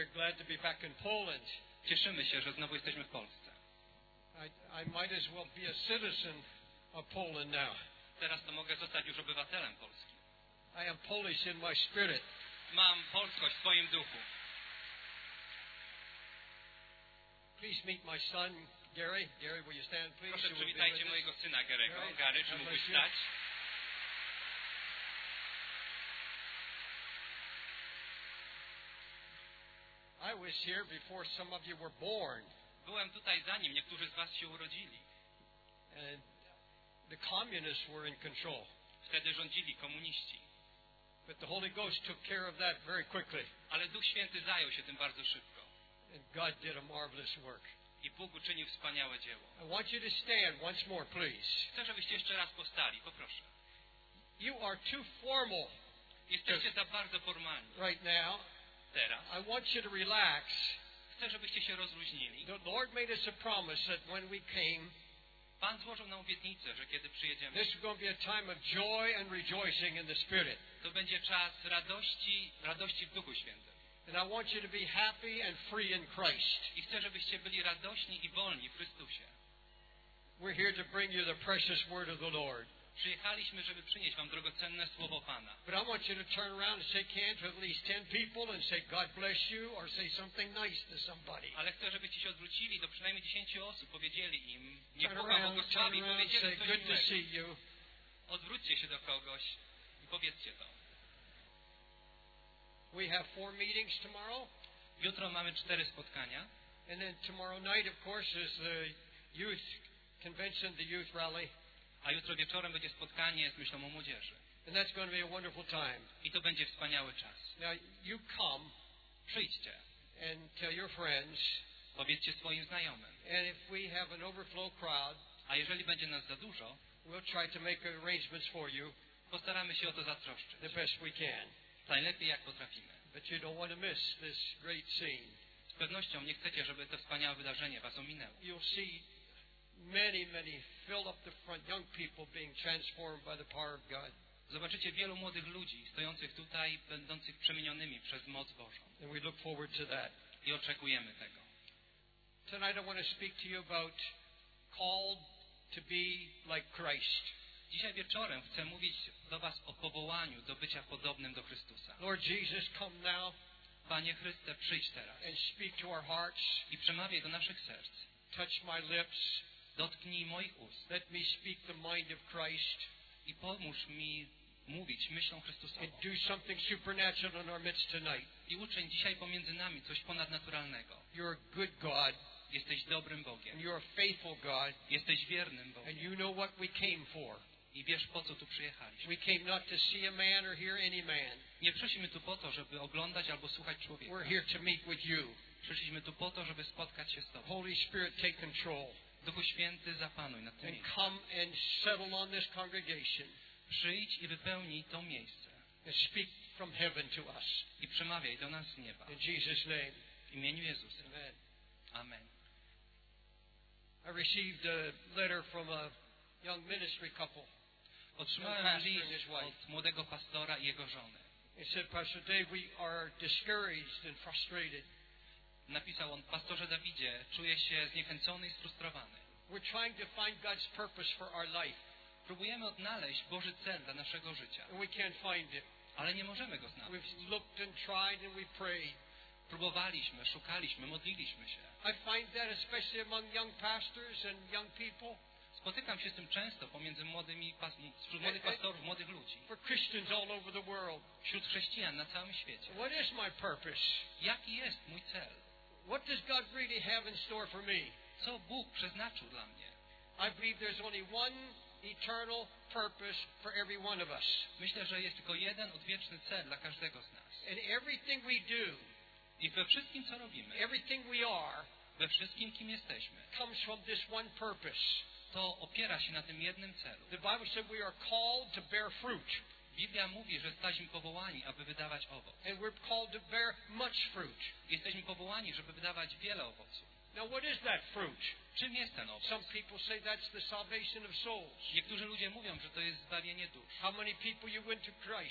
very glad to be back in Poland. Cieszymy się, że znowu jesteśmy w Polsce. I might as well be a citizen of Poland now. Teraz to mogę zostać już obywatelem Polski. I am Polish in my spirit. Mam polskość w swoim duchu. Please meet my son, Gary. Gary, will you stand, please? Proszę, przywitajcie mojego syna Gary'ego. Gary, czy mógłbyś stać? I was here before some of you were born. Byłem tutaj zanim niektórzy z was się urodzili. And the communists were in control. Wtedy rządzili komuniści. But the Holy Ghost took care of that very quickly. Ale Duch Święty zajął się tym bardzo szybko. And God did a marvelous work. I Bóg uczynił wspaniałe dzieło. I want you to stand once more, please. Chcę, żebyście jeszcze raz powstali, poproszę. You are too formal. Jesteście za bardzo formalni. Right now. Teraz. I want you to relax. Chcę, żebyście się rozluźnili. The Lord made us a promise that when we came, Pan złożył nam obietnicę, że kiedy przyjedziemy, this is going to be a time of joy and rejoicing in the Spirit. to będzie czas radości w Duchu Świętym. And I want you to be happy and free in Christ. I chcę, żebyście byli radośni i wolni w Chrystusie. We're here to bring you the precious word of the Lord. Przyjechaliśmy, żeby przynieść wam drogocenne słowo Pana. But I want you to turn around and shake hands with at least 10 people and say, God bless you, or say something nice to somebody. Ale chcę, żebyście się odwrócili do przynajmniej 10 osób, powiedzieli im, niech Turn Bóg wam around, błogosławi, say, powiedzieli coś good to see miłego. you. Odwróćcie się do kogoś i powiedzcie to. We have 4 meetings tomorrow. Jutro mamy 4 spotkania. And then tomorrow night, of course, is the youth convention, the youth rally. A jutro wieczorem będzie spotkanie z myślą o młodzieży. And that's going to be a wonderful time. I to będzie wspaniały czas. Now, you come Przyjdźcie. and tell your friends. Powiedzcie swoim znajomym. And if we have an overflow crowd, A jeżeli będzie nas za dużo, we'll try to make arrangements for you postaramy się o to zatroszczyć. the best we can. Najlepiej jak potrafimy. But you don't want to miss this great scene. Z pewnością nie chcecie, żeby to wspaniałe wydarzenie was ominęło. You'll see many fill up the front, young people being transformed by the power of God. Zobaczycie wielu młodych ludzi stojących tutaj, będących przemienionymi przez moc Bożą. And we look forward to that. I oczekujemy tego. Tonight I want to speak to you about called to be like Christ. Dzisiaj wieczorem chcę mówić do was o powołaniu do bycia podobnym do Chrystusa. Lord Jesus, come now Panie Chryste, przyjdź teraz and speak to our hearts. i przemawiaj do naszych serc. Touch my lips. Dotknij moich ust Let me speak the mind of Christ. i pomóż mi mówić myślą Chrystusową. And do something supernatural in our midst tonight. I uczyń dzisiaj pomiędzy nami coś ponadnaturalnego. You're a good God. Jesteś dobrym And Bogiem. you're a faithful God. Jesteś wiernym And Bogiem. you know what we came for. I wiesz, po co tu przyjechaliśmy. We came not to see a man or hear any man. Nie przyszliśmy tu po to, żeby oglądać albo słuchać człowieka. We're here to meet with you. Przyszliśmy tu po to, żeby spotkać się z Tobą. Holy Spirit, take control. Duchu Święty, zapanuj nad tym And miejscem. come and settle on this congregation. Przyjdź i wypełnij to miejsce. And speak from heaven to us. I przemawiaj do nas z nieba. In Jesus' name. W imieniu Jezusa. Amen. Amen. I received a letter from a young ministry couple. Otrzymałem list od młodego pastora i jego żony. He said, Pastor Dave, we are discouraged and frustrated. Napisał on, pastorze Dawidzie, czuję się zniechęcony i sfrustrowany. We're trying to find God's purpose for our life. Próbujemy odnaleźć Boży cel dla naszego życia, And we can't find it. ale nie możemy go znaleźć. We've looked and tried and we prayed. Próbowaliśmy, szukaliśmy, modliliśmy się. I find that especially among young pastors and young people. Spotykam się z tym często pomiędzy wśród młodych pastorów, młodych ludzi, For Christians all over the world. wśród chrześcijan na całym świecie. What is my purpose? Jaki jest mój cel? What does God really have in store for me? Co Bóg przeznaczył dla mnie? I believe there's only one eternal purpose for every one of us. Myślę, że jest tylko jeden odwieczny cel dla każdego z nas. And everything we do, I we wszystkim, co robimy, everything we are, we wszystkim, kim jesteśmy, comes from this one purpose. to opiera się na tym jednym celu. The Bible said we are called to bear fruit. Biblia mówi, że jesteśmy powołani, aby wydawać owoc. And we're called to bear much fruit. Jesteśmy powołani, żeby wydawać wiele owoców. Now what is that fruit? Czym jest ten owoc? Some people say that's the salvation of souls. Niektórzy ludzie mówią, że to jest zbawienie dusz. How many people you win to Christ?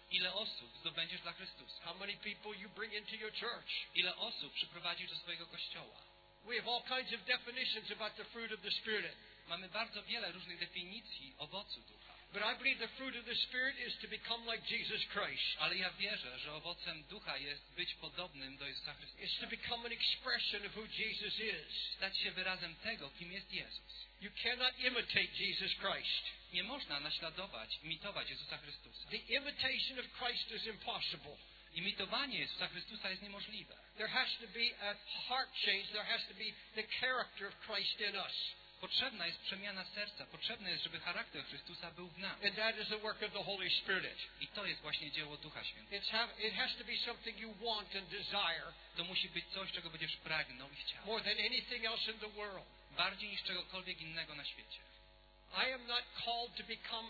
Ile osób zdobędziesz dla Chrystusa? How many people you bring into your church? Ile osób przyprowadzisz do swojego kościoła? We have all kinds of definitions about the fruit of the Spirit. Mamy bardzo wiele różnych definicji owocu ducha. But I believe the fruit of the Spirit is to become like Jesus Christ. Ale ja wierzę, że owocem ducha jest być podobnym do Jezusa Chrystusa. It's to become an expression of who Jesus is. Stać się wyrazem tego, kim jest Jezus. You cannot imitate Jesus Christ. Nie można naśladować, imitować Jezusa Chrystusa. The imitation of Christ is impossible. Imitowanie Jezusa Chrystusa jest niemożliwe. There has to be a heart change. There has to be the character of Christ in us. Potrzebna jest przemiana serca. Potrzebne jest, żeby charakter Chrystusa był w nas. And that is the work of the Holy Spirit. I to jest właśnie dzieło Ducha Świętego. It has to be something you want and desire To musi być coś, czego będziesz pragnął i chciał. more than anything else in the world. Bardziej niż czegokolwiek innego na świecie. I am not called to become,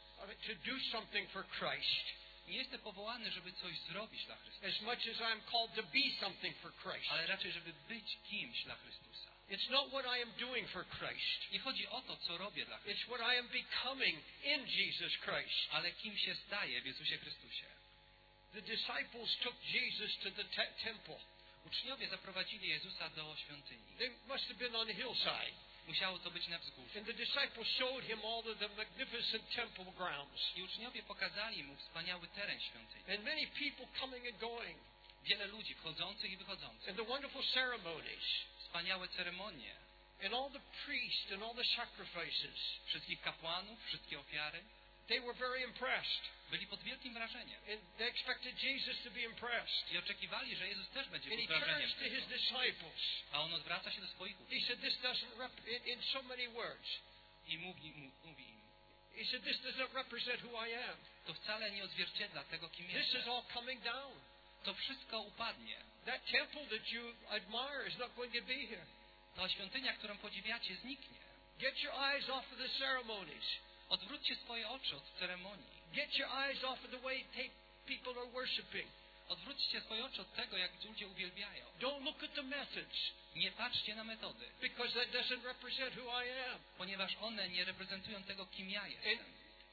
to do something for Christ Nie jestem powołany, żeby coś zrobić dla Chrystusa, as much as I am called to be something for Christ. ale raczej, żeby być kimś dla Chrystusa. It's not what I am doing for Christ. Nie chodzi o to, co robię dla Chrystusa, It's what I am becoming in Jesus Christ. ale kim się staję w Jezusie Chrystusie. The disciples took Jesus to the temple. Uczniowie zaprowadzili Jezusa do świątyni. They must have been on the hillside. Musiało to być na wzgórzu. And the disciples showed him all of the magnificent temple grounds. I uczniowie pokazali mu wspaniały teren świątyni. And many people coming and going. Wiele ludzi wchodzących i wychodzących. And the wonderful ceremonies. Wspaniałe ceremonie. And all the priests and all the sacrifices. Wszystkich kapłanów, wszystkie ofiary. They were very impressed. Byli pod wielkim wrażeniem. And they expected Jesus to be impressed. I oczekiwali, że Jezus też będzie And pod he wrażeniem turns to his tego. disciples. A on odwraca się do swoich He uczniów said, this doesn't in so many words. i mówi im, He said, this does not represent who I am. to wcale nie odzwierciedla tego, kim This jestem. is all coming down. To wszystko upadnie. That temple that you admire is not going to be here. Ta świątynia, którą podziwiacie, zniknie. Get your eyes off of the ceremonies. Odwróćcie swoje oczy od ceremonii. Get your eyes off of the way people are worshiping. Odwróćcie swoje oczy od tego, jak ludzie uwielbiają. Don't look at the methods, Nie patrzcie na metody, because that doesn't represent who I am. ponieważ one nie reprezentują tego, kim ja And jestem.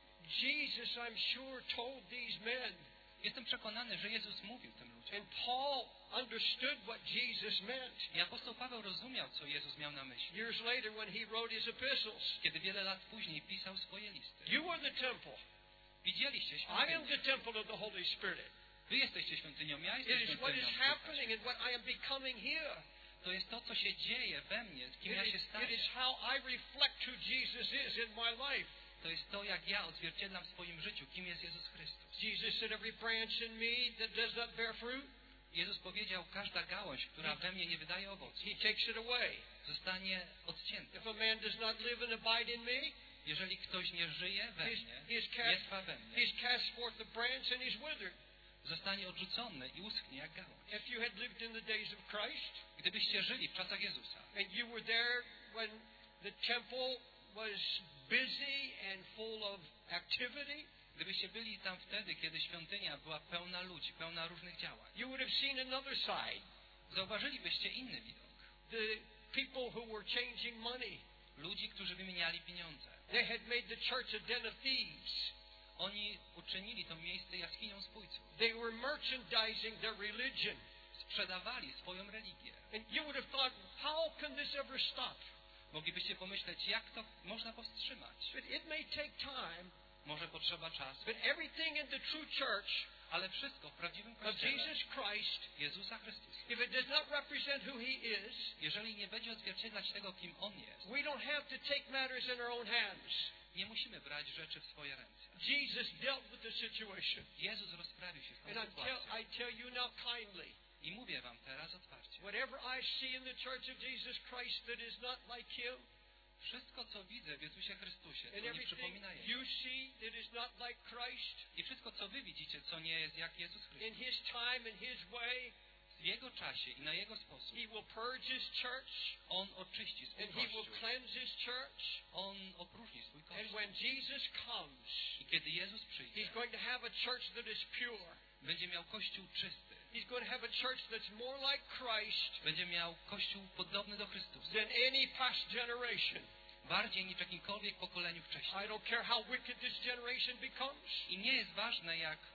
Jesus, I'm sure, told these men, Jestem przekonany, że Jezus mówił tym ludziom. and Paul understood what Jesus meant. I apostoł Paweł rozumiał, co Jezus miał na myśli, Years later, when he wrote his epistles, kiedy wiele lat później pisał swoje listy. you are the temple. Widzieliście I am świątynię. the temple of the Holy Spirit. Wy jesteście świątynią, ja It jestem is what is świątynią. Ducha happening and what I am becoming here. To jest to, co się dzieje we mnie, kim ja się It staję. is how I reflect who Jesus is in my life. To jest to, jak ja odzwierciedlam w swoim życiu, kim jest Jezus Chrystus. Jesus said, every branch in me that does not bear fruit, Jezus powiedział, każda gałąź, która we mnie nie wydaje owocu, he takes it away. zostanie odcięta. If a man does not live and abide in me, Jeżeli ktoś nie żyje we mnie, nie trwa we mnie, he's cast forth the branch and he's withered. zostanie odrzucony i uschnie jak gałąź. If you had lived in the days of Christ, Gdybyście żyli w czasach Jezusa and you were there when the temple was busy and full of activity, gdybyście byli tam wtedy, kiedy świątynia była pełna ludzi, pełna różnych działań, you would have seen another side. zauważylibyście inny widok. The people who were changing money. Ludzi, którzy wymieniali pieniądze. They had made the church a den of thieves. Oni uczynili to miejsce jaskinią spójców. They were merchandising their religion. Sprzedawali swoją religię. And you would have thought, how can this ever stop? Moglibyście pomyśleć, jak to można powstrzymać. But it may take time, Może potrzeba czasu, but everything in the true church ale wszystko w prawdziwym of Kościele Jesus Christ, Jezusa Chrystusa, if it does not represent who He is, jeżeli nie będzie odzwierciedlać tego, kim On jest, we don't have to take matters in our own hands. nie musimy brać rzeczy w swoje ręce. Jesus dealt with the situation. Jezus rozprawił się z tą And sytuacją. I tell you now kindly, I mówię wam teraz otwarcie. whatever I see in the church of Jesus Christ that is not like Him, Wszystko, co widzę w Jezusie Chrystusie, and co nie everything przypomina Jego. you see that is not like Christ, I wszystko, co wy widzicie, co nie jest jak Jezus in Chrystus. His time and His way, W Jego czasie i na Jego sposób He will purge His church, On oczyści swój and He will Kościół. cleanse His church. On opróżni swój And Kościół. when Jesus comes, I kiedy Jezus przyjdzie, He's going to have a church that is pure. będzie miał Kościół czysty. He's going to have a church that's more like Christ Będzie miał Kościół podobny do Chrystusa. than any past generation. Bardziej niż w jakimkolwiek pokoleniu wcześniej. I don't care how wicked this generation becomes. I nie jest ważne,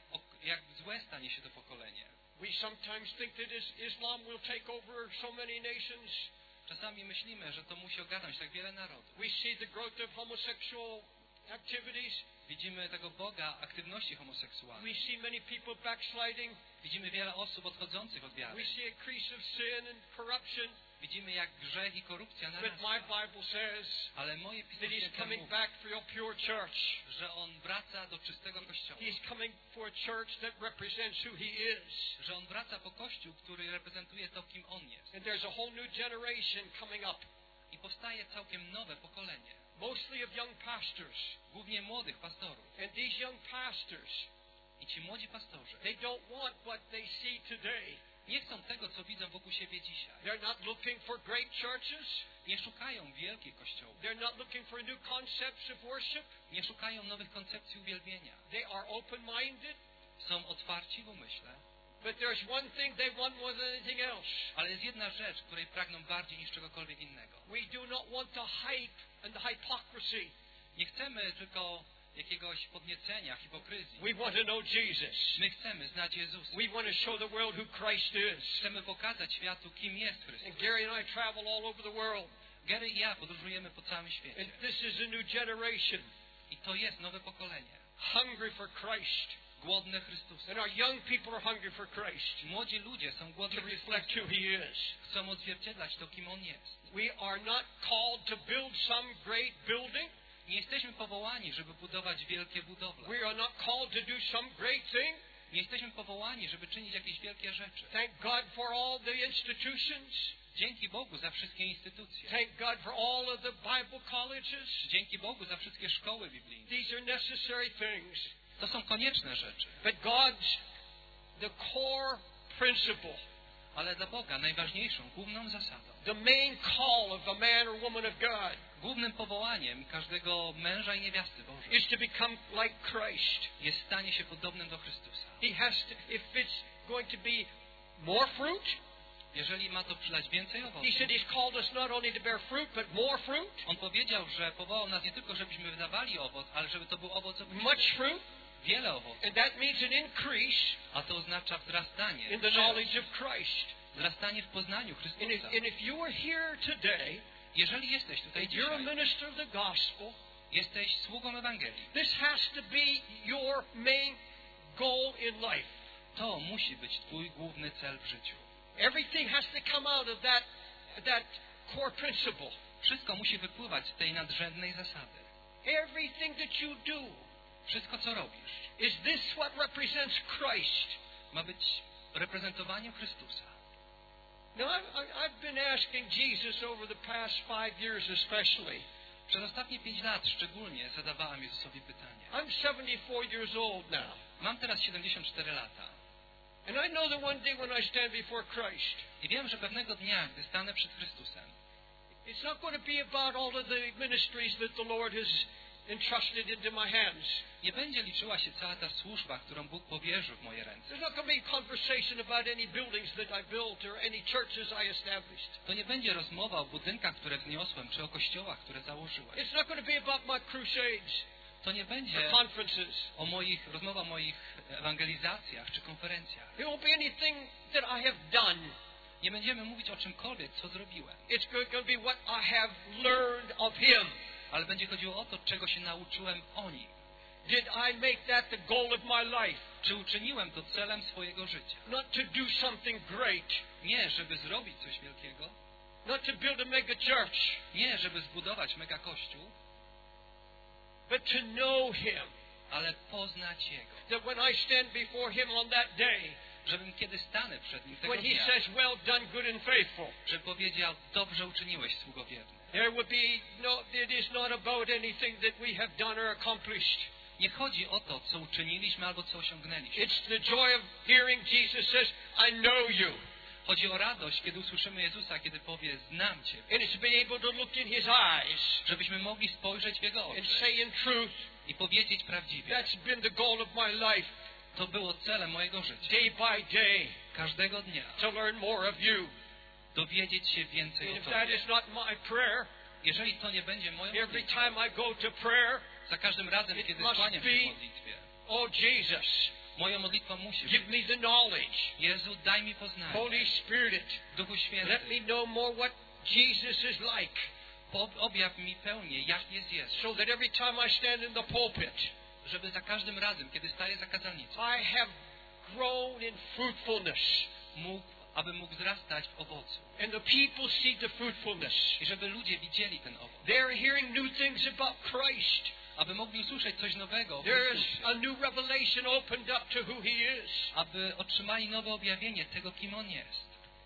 jak złe stanie się to pokolenie. We sometimes think that Islam will take over so many nations. Czasami myślimy, że to musi ogarnąć tak wiele narodów. We see the growth of homosexual activities. Widzimy tego Boga aktywności homoseksualnej. We see many people backsliding. Widzimy wiele osób odchodzących od wiary. We see increase of sin and corruption. Widzimy, jak grzech i korupcja But narasta. my Bible says Ale moje Pismo that He's Święte coming mówi, back for a pure church. że On wraca do czystego Kościoła. He's coming for a church that represents who He is. Że On wraca po Kościół, który reprezentuje to, kim On jest. And there's a whole new generation coming up. I powstaje całkiem nowe pokolenie. Mostly of young pastors. Głównie młodych pastorów. And these young pastors, I ci młodzi pastorzy they don't want what they see today. nie chcą tego, co widzą wokół siebie dzisiaj. They're not looking for great churches. Nie szukają wielkich kościołów. They're not looking for new concepts of worship. Nie szukają nowych koncepcji uwielbienia. They are open-minded. Są otwarci w umyśle. But there's one thing they want more than anything else. Ale jest jedna rzecz, której pragną bardziej niż czegokolwiek innego. We do not want the hype and the hypocrisy. Nie chcemy tylko jakiegoś podniecenia, hipokryzji. We want to know Jesus. My chcemy znać Jezusa. We want to show the world who Christ is. Chcemy pokazać światu, kim jest Chrystus. And Gary and I travel all over the world. Gary i ja podróżujemy po całym świecie. And this is a new generation. I to jest nowe pokolenie. Hungry for Christ. Głodne Chrystusa. And our young people are hungry for Christ. Młodzi ludzie są głodni To reflect who He is. Chcą odzwierciedlać to, kim On jest. We are not called to build some great building. Nie jesteśmy powołani, żeby budować wielkie budowle. We are not called to do some great thing. Nie jesteśmy powołani, żeby czynić jakieś wielkie rzeczy. Thank God for all the institutions. Dzięki Bogu za wszystkie instytucje. Thank God for all of the Bible colleges. Dzięki Bogu za wszystkie szkoły biblijne. These are necessary things. To są konieczne rzeczy. But God's, the core principle, Ale dla Boga najważniejszą, główną zasadą, the main call of a man or woman of God głównym powołaniem każdego męża i niewiasty Bożej is to become like Christ. jest stanie się podobnym do Chrystusa. He has to, if it's going to be more fruit, Jeżeli ma to przylać więcej He owoców. said He's called us not only to bear fruit, but more fruit, On powiedział, że powołał nas nie tylko, żebyśmy wydawali owoc, ale żeby to był owoc obfity. much fruit, Wiele owoców. and that means an increase A to oznacza wzrastanie. in the knowledge of Christ. Wzrastanie w poznaniu Chrystusa. And if you are here today, Jeżeli jesteś tutaj and you're a dzisiaj, minister of the gospel, jesteś sługą Ewangelii. this has to be your main goal in life. To musi być Twój główny cel w życiu. Everything has to come out of that core principle. Wszystko musi wypływać z tej nadrzędnej zasady. Everything that you do, Wszystko, co robisz, is this what represents Christ? ma być reprezentowaniem Chrystusa. Now, I've been asking Jesus over the past 5 years especially. Przez ostatnie 5 lat szczególnie zadawałem Jezusowi pytanie. I'm 74 years old now. Mam teraz 74 lata. And I know that one day when I stand before Christ, I wiem, że pewnego dnia, gdy stanę przed Chrystusem, it's not going to be about all of the ministries that the Lord has entrusted into my hands. nie będzie liczyła się cała ta służba, którą Bóg powierzył w moje ręce. There's not going to be a conversation about any buildings that I built or any churches I established. To nie będzie rozmowa o budynkach, które wzniosłem, czy o kościołach, które założyłem. It's not going to be about my crusades To nie or będzie conferences. rozmowa o moich ewangelizacjach czy konferencjach. It won't be anything that I have done. Nie będziemy mówić o czymkolwiek, co zrobiłem. It's going to be what I have learned of Him. Ale będzie chodziło o to, czego się nauczyłem o Nim. Did I make that the goal of my life? Czy uczyniłem to celem swojego życia? Not to do something great. Nie, żeby zrobić coś wielkiego. Not to build a mega church. Nie, żeby zbudować mega kościół. But to know Him. Ale poznać Jego. That when I stand before Him on that day, Żebym kiedy stanę przed Nim tego when He dnia, says, well done, good and faithful, żeby powiedział, dobrze uczyniłeś, sługo wierny. there would be no, it is not about anything that we have done or accomplished. Nie chodzi o to, co uczyniliśmy albo co osiągnęliśmy. It's the joy of hearing Jesus says, I know you. Chodzi o radość, kiedy usłyszymy Jezusa, kiedy powie, znam Cię. And it's to be able to look in His eyes Żebyśmy mogli spojrzeć w Jego and oczy say in truth, i powiedzieć prawdziwie. that's been the goal of my life, To było celem mojego życia. day by day, Każdego dnia to learn more of you. dowiedzieć się więcej And o if that Tobie. is not my prayer, Jeżeli to nie będzie moją every modlitwą, time I go to prayer, za każdym razem, it kiedy must skłaniam się be- w modlitwie, oh Jesus, Moja modlitwa musi Give być: me the knowledge. Jezu, daj mi poznanie. Holy Spirit, Duchu let Święty, me know more what Jesus is like, objaw mi pełnię, jak jest Jezus, so that every time I stand in the pulpit, żeby za każdym razem, kiedy staję za kazalnicą, I have grown in fruitfulness, aby mógł wzrastać w owocu. and the people see the fruitfulness. I żeby ludzie widzieli ten owoc. They're hearing new things about Christ. Aby mogli usłyszeć coś nowego o There is Chrystusie. a new revelation opened up to who He is. Aby otrzymali nowe objawienie tego, kim On jest.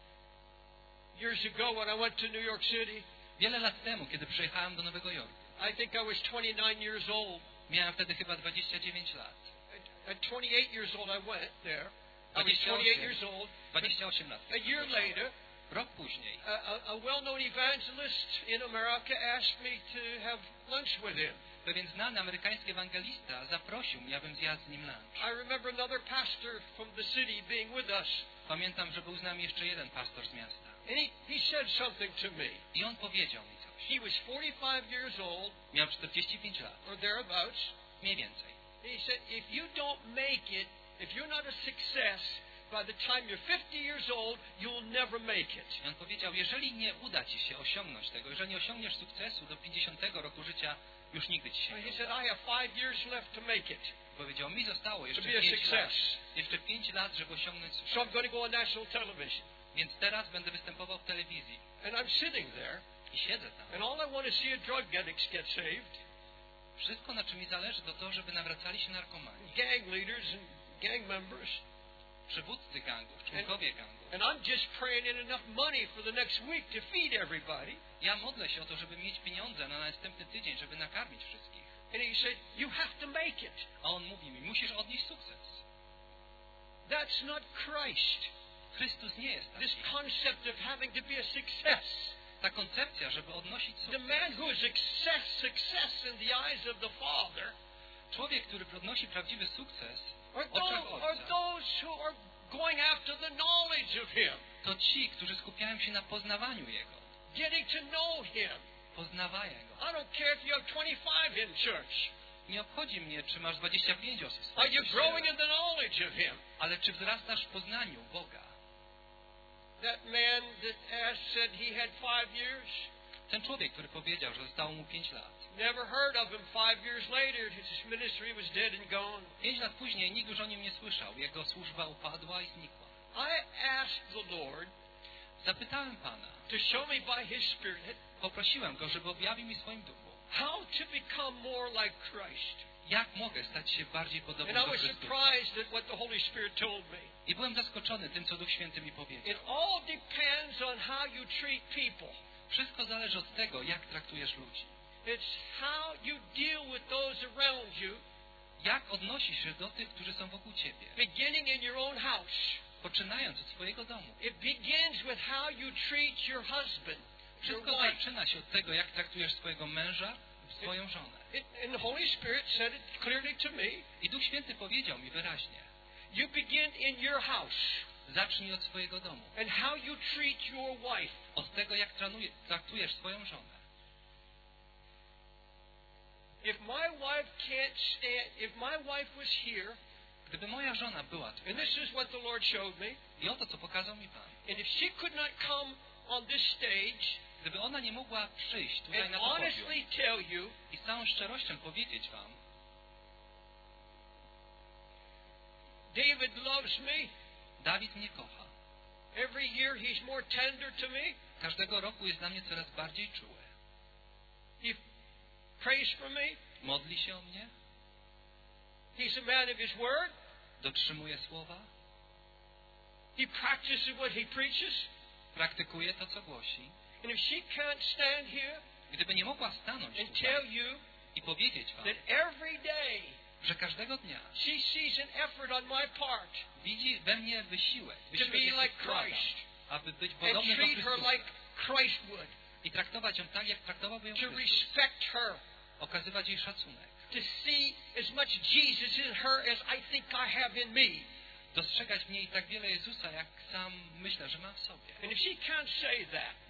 Years ago when I went to New York City, Wiele lat temu, kiedy przyjechałem do Nowego Jorku, I think I was 29 years old. miałem wtedy chyba 29 lat. At 28 years old I went there. I was 28 years old. 28 lat. A year later, Rok później a well-known evangelist in America asked me to have lunch with him. pewien znany amerykański ewangelista zaprosił mnie, abym zjadł z nim lunch. I remember another pastor from the city being with us. Pamiętam, że był z nami jeszcze jeden pastor z miasta. And he said something to me. I on powiedział mi coś. He was 45 years old, Miał 45 lat, or thereabouts. mniej więcej. He said, if you don't make it, if you're not a success, by the time you're 50 years old, you'll never make it. I on powiedział, jeżeli nie uda ci się osiągnąć tego, jeżeli nie osiągniesz sukcesu do 50 roku życia, już nigdy ci się He nie said, uda. I have 5 years left to make it, Powiedział, mi zostało jeszcze to be a 5 lat. success. Jeszcze 5 lat, żeby osiągnąć So I'm sukces. going to go on national television. Więc teraz będę występował w telewizji. And I'm sitting there, I siedzę tam. and all I want to see are drug addicts get saved, Wszystko, na czym mi zależy, to to, żeby nawracali się narkomani. gang leaders and gang members. Przywódcy gangów, członkowie gangów. And I'm just praying in enough money for the next week to feed everybody. Ja modlę się o to, żeby mieć pieniądze na następny tydzień, żeby nakarmić wszystkich. And he said, you have to make it. A on mówi mi, musisz odnieść sukces. That's not Christ. Chrystus nie jest This taki. concept of having to be a success. Ta koncepcja, żeby odnosić The sukces. man who is success in the eyes of the Father Człowiek, który odnosi prawdziwy sukces are w oczach Ojca, those who are going after the knowledge of Him, to ci, którzy skupiają się na poznawaniu Jego. getting to know Him. Poznawają Go. I don't care if you have 25 in church. Nie obchodzi mnie, czy masz 25 osób w Are swoim you growing kościele, in the knowledge of Him? ale czy wzrastasz w poznaniu Boga? That man that asked said he had 5 years. Ten człowiek, który powiedział, że zostało mu 5 lat. Never heard of him. 5 years later, his ministry was dead and gone. 5 lat później nikt już o nim nie słyszał. Jego służba upadła i znikła. I asked the Lord Zapytałem Pana, to show me by His Spirit poprosiłem Go, żeby objawił mi swoim duchu, how to become more like Christ. jak mogę stać się bardziej podobny And I do was Chrystusa. surprised at what the Holy Spirit told me. I byłem zaskoczony tym, co Duch Święty mi It powiedział. all depends on how you treat people. Wszystko zależy od tego, jak traktujesz ludzi. It's how you deal with those around you, Jak odnosisz się do tych, którzy są wokół Ciebie. beginning in your own house. Poczynając od swojego domu. It begins with how you treat your husband, your Wszystko wife. zaczyna się od tego, jak traktujesz swojego męża, swoją żonę. And the Holy Spirit said it clearly to me. I Duch Święty powiedział mi wyraźnie. You begin in your house Zacznij od swojego domu. and how you treat your wife. Od tego, jak traktujesz swoją żonę. If my wife can't stand, if my wife was here, Gdyby moja żona była tu, and this is what the Lord showed me, i oto, co pokazał mi Pan. and if she could not come on this stage Gdyby ona nie mogła przyjść tutaj and na to podium honestly tell you, i z całą szczerością powiedzieć Wam, David loves me, Dawid mnie kocha. every year he's more tender to me, Każdego roku jest dla mnie coraz bardziej czuły. he prays for me, Modli się o mnie, he's a man of his word, dotrzymuje słowa, he practices what he preaches, praktykuje to, co głosi. and if she can't stand here Gdyby nie mogła stanąć and tutaj tell you i powiedzieć Wam, that every day że każdego dnia she sees an effort on my part widzi we mnie wysiłek, to be jaki like wkładam, Christ aby być and podobny do treat her Chrystusa like Christ would, i traktować ją tak, jak traktowałby ją to Chrystus. respect her, Okazywać jej szacunek. to see as much Jesus in her as I think I have in me. Dostrzegać w niej tak wiele Jezusa, jak sam myślę, że mam w sobie. And if she can't say that,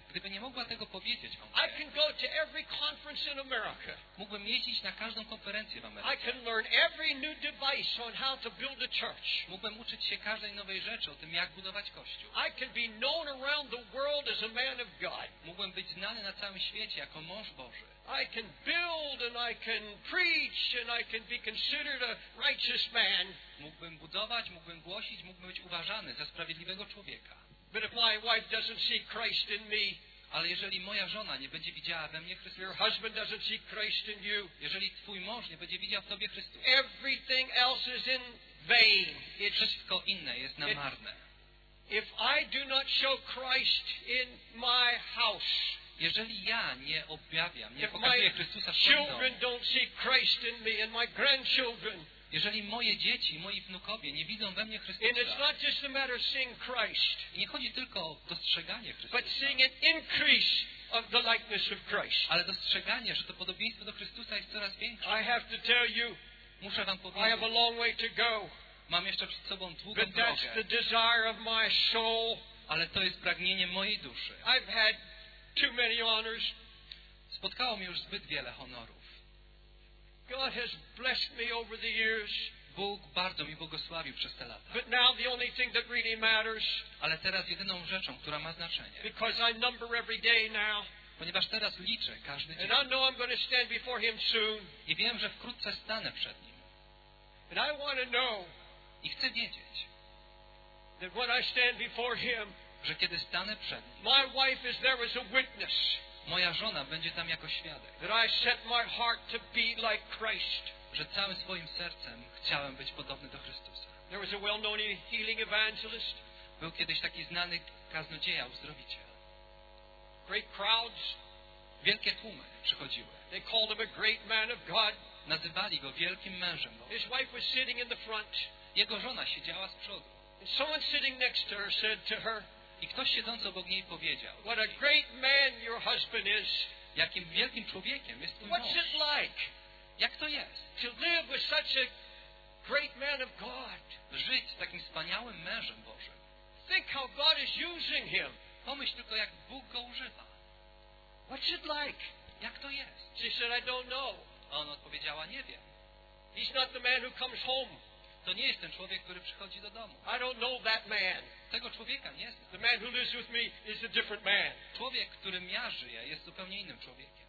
Gdyby nie mogła tego powiedzieć o I mnie, can go to every conference in America. mógłbym jeździć na każdą konferencję w I Ameryce. can learn every new device on how to build a church. Mógłbym uczyć się każdej nowej rzeczy o tym, jak budować Kościół. I can be known around the world as a man of God. Mógłbym być znany na całym świecie jako mąż Boży. I can build and I can preach and I can be considered a righteous man. Mógłbym budować, mógłbym głosić, mógłbym być uważany za sprawiedliwego człowieka. But if my wife doesn't see Christ in me, Ale jeżeli moja żona nie będzie widziała we mnie your Chrystusa, husband doesn't see Christ in you, jeżeli twój mąż nie będzie widział w tobie Chrystusa, everything else is in vain. wszystko inne jest na marne. If I do not show Christ in my house, Jeżeli ja nie objawiam, nie if pokazuję my Chrystusa w swoim domu, children don't see Christ in me and my grandchildren, jeżeli moje dzieci, moi wnukowie nie widzą we mnie and it's Chrystusa, not just a matter of seeing Christ, i nie chodzi tylko o dostrzeganie but Chrystusa, seeing an increase of the likeness of Christ. ale dostrzeganie, że to podobieństwo do Chrystusa jest coraz większe. I have to tell you, Muszę wam I have powiedzieć, a long way to go, mam jeszcze przed sobą długą but that's drogę, the desire of my soul. ale to jest pragnienie mojej duszy. I've had too many honors. Spotkało mnie już zbyt wiele honorów. God has blessed me over the years, Bóg bardzo mi błogosławił przez te lata. but now the only thing that really matters, Ale teraz jedyną rzeczą, która ma znaczenie, because I number every day now, ponieważ teraz liczę każdy dzień and I know I'm going to stand before Him soon, i wiem, że wkrótce stanę przed Nim. and I want to know I chcę wiedzieć, that when I stand before Him, że kiedy stanę przed Nim, my wife is there as a witness, moja żona będzie tam jako świadek, that I set my heart to be like Christ. że całym swoim sercem chciałem być podobny do Chrystusa. There was a well-known healing evangelist, Był kiedyś taki znany kaznodzieja, uzdrowiciel. great crowds. Wielkie tłumy przychodziły. They called him a great man of God. Nazywali go wielkim mężem Bożym. His wife was sitting in the front, Jego żona siedziała z przodu. and someone sitting next to her said to her, I ktoś siedzący obok niej powiedział, "What a great man your husband is. jakim wielkim człowiekiem jest twój What's mąż. it like Jak to jest? to live with such a great man of God? Żyć z takim wspaniałym mężem Bożym. Think how God is using him. Pomyśl tylko, jak Bóg go używa. What's it like?" Jak to jest? She said, "I don't know. A ona odpowiedziała, nie wiem. He's not the man who comes home. To nie jest ten człowiek, który przychodzi do domu. I don't know that man. Tego człowieka nie jest. The man who lives with me is a different man." Człowiek, którym ja żyję, jest zupełnie innym człowiekiem.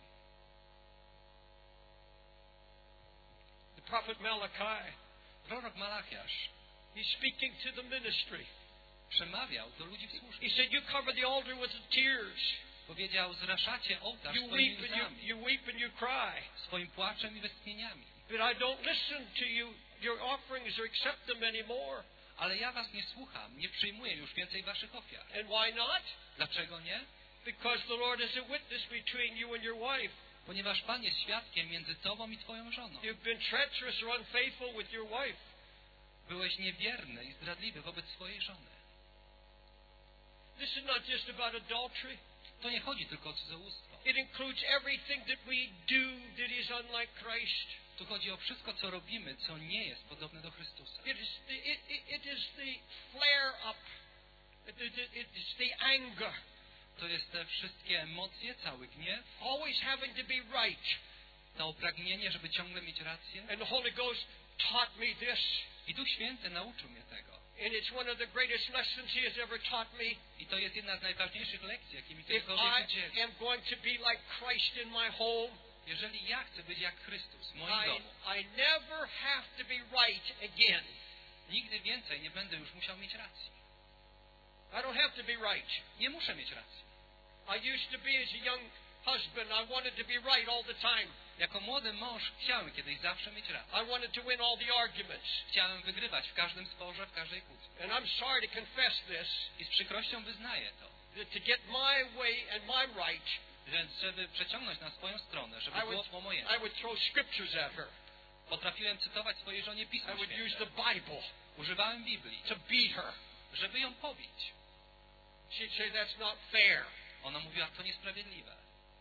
The prophet Malachi, Prorok Malachiasz he's speaking to the ministry. przemawiał do ludzi w He służbie. said, "You cover the altar with tears. Powiedział, zraszacie ołtarz You swoimi weep and łzami, you weep and you cry. swoim płaczem i westchnieniami. But I don't listen to you, your offerings or accept them anymore." Ale ja was nie słucham, nie przyjmuję już więcej waszych ofiar. And why not? Dlaczego nie? Because the Lord is a witness between you and your wife. Ponieważ Pan jest świadkiem między tobą i twoją żoną. You've been treacherous or unfaithful with your wife. Byłeś niewierny i zdradliwy wobec swojej żony. This is not just about adultery. To nie chodzi tylko o cudzołóstwo. It includes everything that we do that is unlike Christ. Tu chodzi o wszystko, co robimy, co nie jest podobne do Chrystusa. It is the flare up. It is the anger. To jest te wszystkie emocje, cały gniew, Always having to be right. to pragnienie, żeby ciągle mieć rację. And the Holy Ghost taught me this. I Duch Święty nauczył mnie tego. And it's one of the greatest lessons He has ever taught me. I to jest jedna z najważniejszych lekcji, jakie mi If kiedykolwiek I udzielił. am going to be like Christ in my home, Jeżeli ja chcę być jak Chrystus w moim domu, I never have to be right again. nigdy więcej nie będę już musiał mieć racji. I don't have to be right. Nie muszę mieć racji. I used to be as a young husband, I wanted to be right all the time. Jako młody mąż chciałem kiedyś zawsze mieć rację. I wanted to win all the arguments. Chciałem wygrywać w każdym sporze, w każdej kłótni. And I'm sorry to confess this, I z przykrością wyznaję to. that to get my way and my right, Więc żeby przeciągnąć na swoją stronę, żeby było po I mojemu, would throw scriptures at her. potrafiłem cytować swojej żonie Pismo I would use Święte. the Bible Używałem Biblii, to beat her. żeby ją pobić. She'd say, "That's not fair." Ona mówiła, to niesprawiedliwe.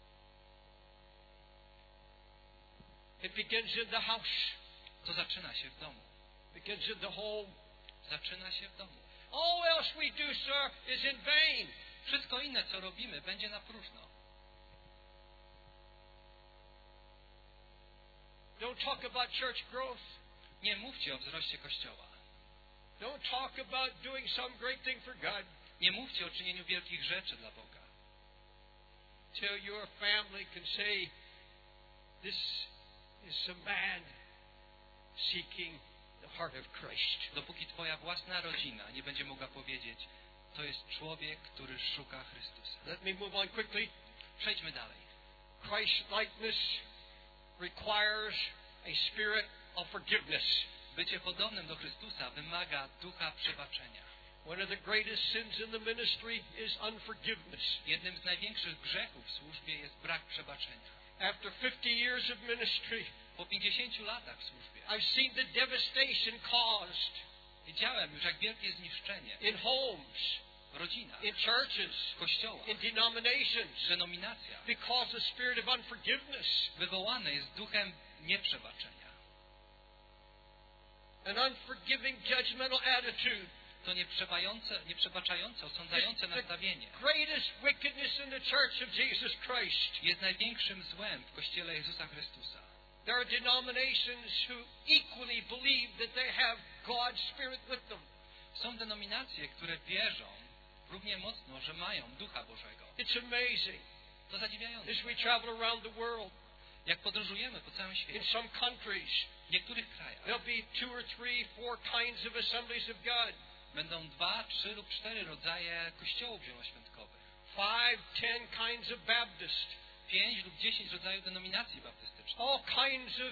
It begins in the house. To zaczyna się w domu. Begins in the home. Zaczyna się w domu. All else we do, sir, is in vain. Wszystko inne, co robimy, będzie na próżno. Don't talk about church growth. Nie mówcie o wzroście Kościoła. Don't talk about doing some great thing for God. Nie mówcie o czynieniu wielkich rzeczy dla Boga. Till your family can say, this is a man seeking the heart of Christ. Dopóki twoja własna rodzina nie będzie mogła powiedzieć, to jest człowiek, który szuka Chrystusa. Let me move on quickly. Przejdźmy dalej. Christ-likeness requires a spirit of forgiveness. Bycie podobnym do Chrystusa wymaga ducha przebaczenia. One of the greatest sins in the ministry is unforgiveness. Jednym z największych grzechów w służbie jest brak przebaczenia. After 50 years of ministry, po 50 latach w służbie I've seen the devastation caused widziałem już, jak wielkie zniszczenie in homes, w rodzinach, in churches, w kościołach, in denominations, w denominacjach because of the spirit of unforgiveness. wywołane jest duchem nieprzebaczenia. An unforgiving, judgmental attitude. To nieprzebaczające, osądzające nastawienie Greatest wickedness in the church of Jesus Christ. jest największym złem w Kościele Jezusa Chrystusa. There are denominations who equally believe that they have God's Spirit with them. Są denominacje, które wierzą równie mocno, że mają Ducha Bożego. It's amazing. To zadziwiające. As we travel around the world, jak podróżujemy po całym in świecie, some countries, w niektórych krajach there'll be 2 or 3, 4 kinds of assemblies of God. będą 2, 3 lub 4 rodzaje kościołów zielonoświątkowych. 5, 10 kinds of Baptist. 5 lub 10 rodzajów denominacji baptystycznych. All kinds of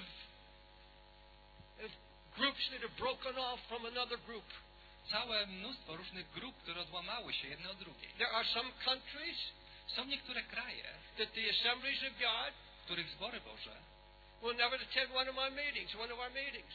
groups that have broken off from another group. Całe mnóstwo różnych grup, które odłamały się jedne od drugiej. There are some countries Są niektóre kraje, that the assemblies of God w których zbory Boże will never attend one of our meetings.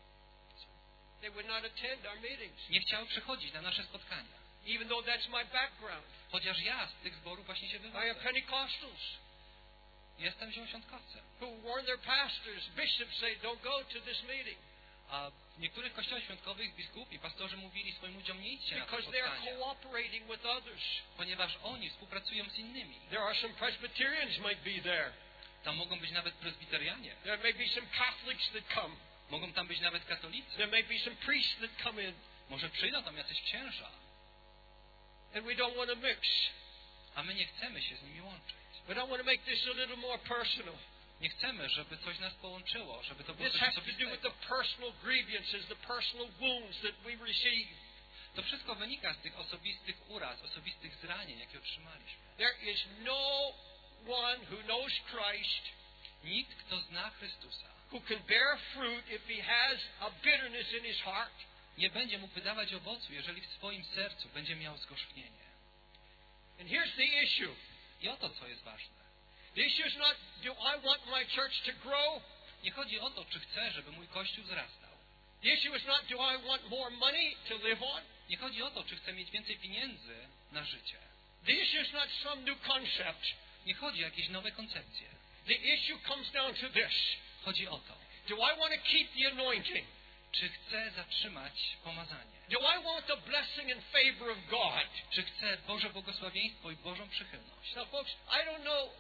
They would not attend our meetings. nie chciały przychodzić na nasze spotkania. Even though that's my background. Chociaż ja z tych zborów właśnie się I am wywodzę. Pentecostals Jestem zielonoświątkowcem. who warn their pastors, bishops say, don't go to this meeting. A w niektórych kościołach świątkowych biskupi, pastorzy mówili swoim ludziom, nie idźcie na te Because they are spotkania, cooperating with others. ponieważ oni współpracują z innymi. There are some Presbyterians might be there. Tam mogą być nawet prezbiterianie. There may be some Catholics that come. Mogą tam być nawet katolicy. There may be some priests that come in. Może przyjdą tam jacyś księża. And we don't want to mix. A my nie chcemy się z nimi łączyć. But I want to make this a little more personal. Nie chcemy, żeby coś nas połączyło, żeby to było This coś has to do with osobistego. the personal grievances, the personal wounds that we receive. To wszystko wynika z tych osobistych uraz, osobistych zranień, jakie otrzymaliśmy. There is no one who knows Christ Nikt, kto zna Chrystusa, who can bear fruit if he has a bitterness in his heart. nie będzie mógł wydawać owocu, jeżeli w swoim sercu będzie miał zgorzknienie. And here's the issue. I oto, co jest ważne. The issue is not, do I want my church to grow? Nie chodzi o to, czy chcę, żeby mój Kościół wzrastał. The issue is not, do I want more money to live on? Nie chodzi o to, czy chcę mieć więcej pieniędzy na życie. The issue is not some new concept. Nie chodzi o jakieś nowe koncepcje. The issue comes down to this. Chodzi o to, Do I want to keep the anointing? czy chcę zatrzymać pomazanie. Do I want the blessing and favor of God? Czy chcę Boże błogosławieństwo i Bożą przychylność. Now, folks, I don't know.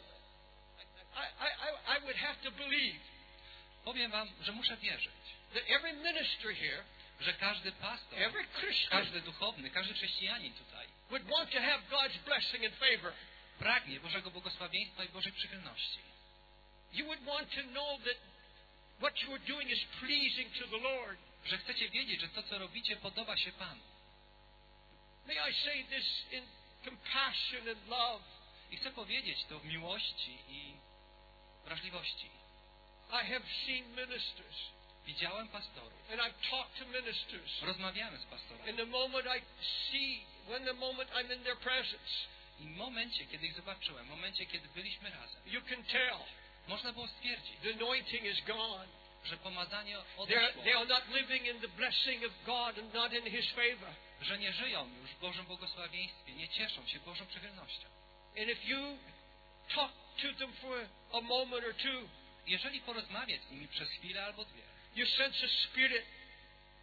I would have to believe Powiem wam, że muszę wierzyć, that every minister here, że każdy pastor, every Christian, każdy duchowny, każdy chrześcijanin tutaj would want to have God's blessing and favor. pragnie Bożego błogosławieństwa i Bożej przychylności. You would want to know that what you are doing is pleasing to the Lord. Że chcecie wiedzieć, że to, co robicie, podoba się Panu. May I say this in compassion and love. I chcę powiedzieć to w miłości i wrażliwości. I have seen ministers, Widziałem pastorów, and I've talked to ministers. rozmawiałem z pastorami. And the moment I see, when the moment I'm in their presence, I w momencie, kiedy ich zobaczyłem, w momencie, kiedy byliśmy razem, you can tell można było stwierdzić, the anointing is gone. że pomazanie They odeszło, are not living in the blessing of God and not in His favor. że nie żyją już w Bożym błogosławieństwie, nie cieszą się Bożą przychylnością. And if you talk to them for a moment or two, Jeżeli porozmawiać z nimi przez chwilę albo dwie, you sense a spirit.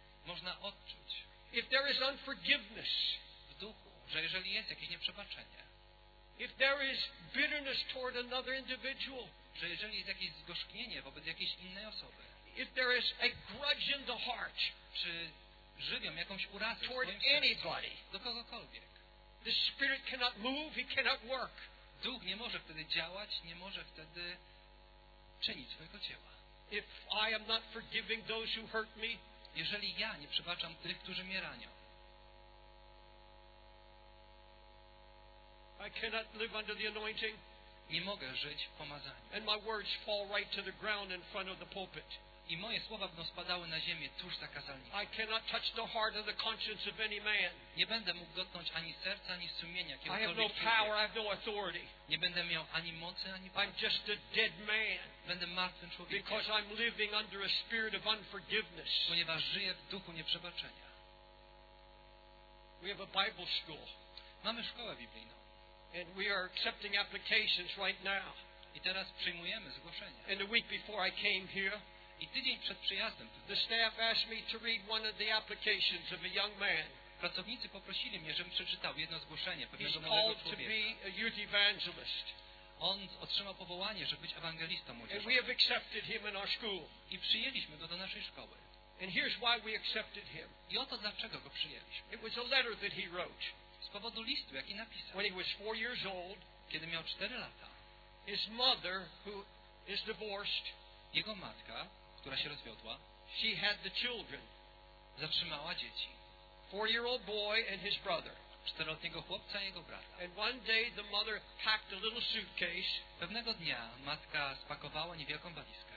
można odczuć If there is unforgiveness, w duchu, że jeżeli jest jakieś nieprzebaczenie, If there is bitterness toward another individual, że jeżeli jest jakieś zgorzknienie wobec jakiejś innej osoby, if there is a grudge in the heart czy żywią jakąś urazę w toward swoim sercu anybody, do kogokolwiek, the Spirit cannot move, He cannot work. Duch nie może wtedy działać, nie może wtedy czynić swojego dzieła. If I am not forgiving those who hurt me, Jeżeli ja nie przebaczam tych, którzy mnie ranią, I cannot live under the anointing, nie mogę żyć w pomazaniu. and my words fall right to the ground in front of the pulpit. I moje słowa będą spadały na ziemię tuż za kazalnicą. I cannot touch the heart or the conscience of any man. Nie będę mógł dotknąć ani serca, ani sumienia I have no kiedykolwiek power, I człowieka. have no authority. Nie będę miał ani mocy, ani władzy. I'm just a dead man Będę martwym człowiekiem, because I'm living under a spirit of unforgiveness. ponieważ żyję w duchu nieprzebaczenia. We have a Bible school, Mamy szkołę biblijną and we are accepting applications right now. i teraz przyjmujemy zgłoszenia. And the week before I came here, I tydzień przed przyjazdem the tutaj staff asked me to read one of the applications of a young man. pracownicy poprosili mnie, żebym przeczytał jedno zgłoszenie He's pewnego młodego called to człowieka. be a youth evangelist. On otrzymał powołanie, żeby być ewangelistą And młodzieżowym. we have accepted him in our school. I przyjęliśmy go do naszej szkoły. And here's why we accepted him. I oto dlaczego go przyjęliśmy. It was a letter that he wrote. Z powodu listu, jaki napisał. When he was 4 years old, Kiedy miał 4 lata, his mother, who is divorced, jego matka, która się rozwiodła, she had the children, zatrzymała dzieci. 4-year-old boy and his brother. 4-letniego chłopca i jego brata. And one day the mother packed a little suitcase, Pewnego dnia matka spakowała niewielką walizkę.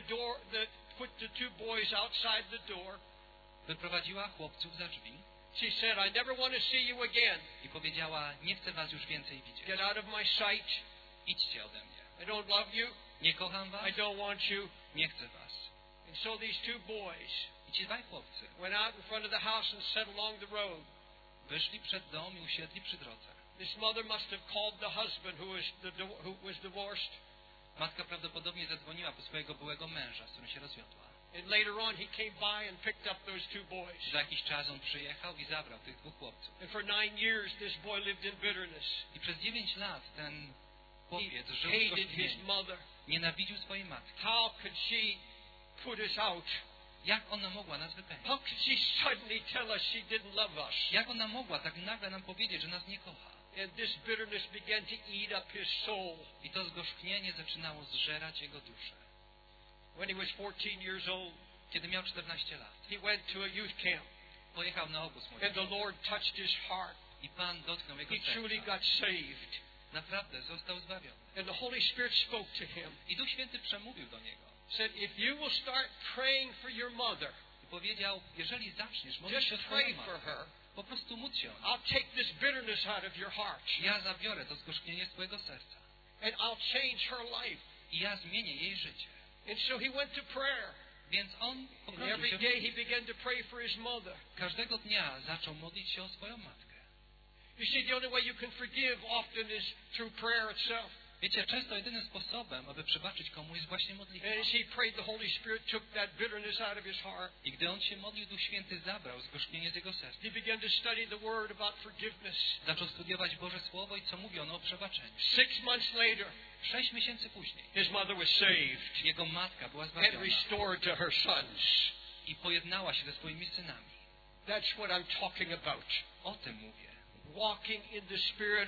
put the 2 boys outside the door. Wyprowadziła chłopców za drzwi She said, I never want to see you again. i powiedziała: nie chcę was już więcej widzieć. Get out of my sight. Idźcie ode mnie. I don't love you. Nie kocham was, I don't want you. nie chcę was. And so these 2 boys I ci 2 chłopcy went out in front of the house and sat along the road. wyszli przed dom i usiedli przy drodze. This mother must have called the husband who was divorced. Matka prawdopodobnie zadzwoniła po swojego byłego męża, z którym się rozwiodła. And later on he came by and picked up those 2 boys. Za jakiś czas on przyjechał i zabrał tych 2 chłopców. And for 9 years this boy lived in bitterness. I przez 9 lat ten He chłopiec żył w hated his gorzknieniu. mother. Nienawidził swojej matki. How could she put us out? Jak ona mogła nas wypędzić? How could she suddenly tell us she didn't love us? Jak ona mogła tak nagle nam powiedzieć, że nas nie kocha? And this bitterness began to eat up his soul. I to zgorzknienie zaczynało zżerać jego duszę. When he was 14 years old, Kiedy miał 14 lat, he went to a youth camp. pojechał na obóz And the młodzieżowy. Lord touched his heart. I Pan dotknął jego He truly serca. got saved. Naprawdę został zbawiony. And the Holy Spirit spoke to him. I Duch Święty przemówił do niego. Said, if you will start praying for your mother, I powiedział: jeżeli zaczniesz modlić się o just swoją pray for matkę, her. po prostu módl się o nią. I'll take this bitterness out of your heart. Ja zabiorę to zgorzknienie z twojego serca. And I'll change her life. I ja zmienię jej życie. And so he went to prayer. Więc on And poprosił every się day he modlić. began to pray for his mother. Każdego dnia zaczął modlić się o swoją matkę. You see, the only way you can forgive often is through prayer itself. Wiecie, często jedynym sposobem, aby przebaczyć komuś, jest właśnie modlitwa. And as he prayed, the Holy Spirit took that bitterness out of his heart. I gdy on się modlił, Duch Święty zabrał zgorzknienie z jego serca. He began to study the Word about forgiveness. Zaczął studiować Boże Słowo i co mówi ono o przebaczeniu. 6 months later, 6 miesięcy później his mother was saved jego matka była and zbawiona restored to her sons. i pojednała się ze swoimi synami. That's what I'm talking about. O tym mówię. Walking in the spirit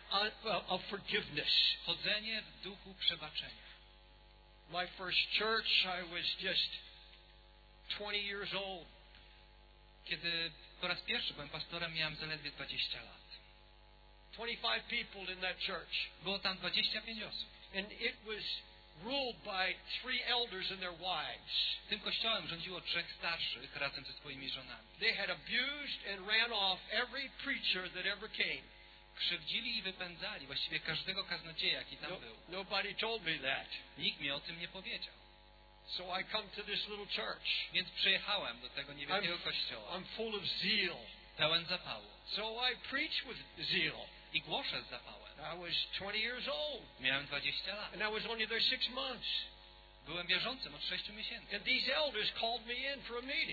of forgiveness. Chodzenie w duchu przebaczenia. My first church, I was just 20 years old. Kiedy po raz pierwszy byłem pastorem, miałem zaledwie 20 lat. 25 people in that church. Było tam 25 osób. And it was ruled by 3 elders and their wives. Tym kościołem rządziło 3 starszych razem ze swoimi żonami. They had abused and ran off every preacher that ever came. Krzywdzili i wypędzali właściwie każdego kaznodzieja, jaki tam był. Nobody told me that. Nikt mi o tym nie powiedział. So I come to this little church. Więc przyjechałem do tego niewielkiego kościoła, I'm full of zeal. pełen zapału. So I preach with zeal. I głoszę z zapałem. I was 20 years old. Miałem 20 lat. And I was only there 6 months. Byłem wierzącym od 6 miesięcy. And these elders called me in for a meeting.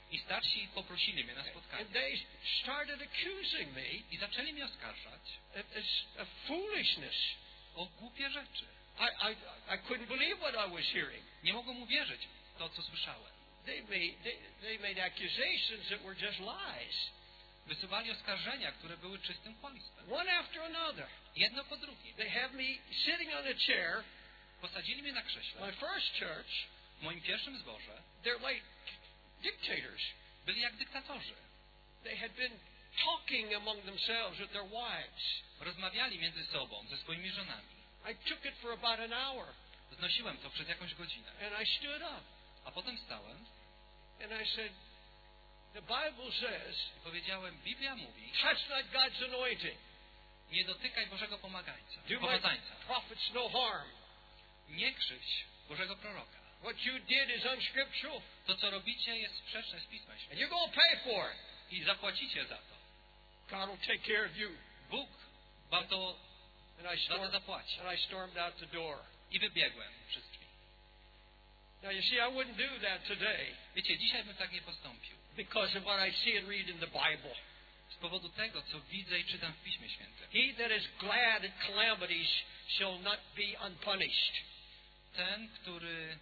I starsi poprosili mnie na spotkanie. And they started accusing me I zaczęli mnie oskarżać of foolishness. o głupie rzeczy. I couldn't believe what I was hearing. Nie mogłem uwierzyć w to, co słyszałem. They made accusations that were just lies. Wysuwali oskarżenia, które były czystym kłamstwem. One after another. Jedno po drugim. They have me sitting on a chair. Posadzili mnie na krześle. My first church, W moim pierwszym zborze they're like dictators. byli jak dyktatorzy. They had been talking among themselves with their wives. Rozmawiali między sobą, ze swoimi żonami. I took it for about an hour. Znosiłem to przez jakąś godzinę. And I stood up. A potem stałem And I said, the Bible says, i powiedziałem, Biblia mówi, touch not God's anointing. nie dotykaj Bożego pomagańca, Do my pomazańca. prophets no harm. Nie krzywdź Bożego proroka. What you did is unscriptural. To, co robicie, jest sprzeczne z Pismem And Świętym. you're going to pay for it. I zapłacicie za to. God will take care of you. Bóg wam to za to zapłaci. And I stormed out the door. I wybiegłem przez drzwi. Now you see, I wouldn't do that today Wiecie, dzisiaj bym tak nie postąpił. because of what I see and read in the Bible. Z powodu tego, co widzę i czytam w Piśmie Świętym. He that is glad at calamities shall not be unpunished. Ten, który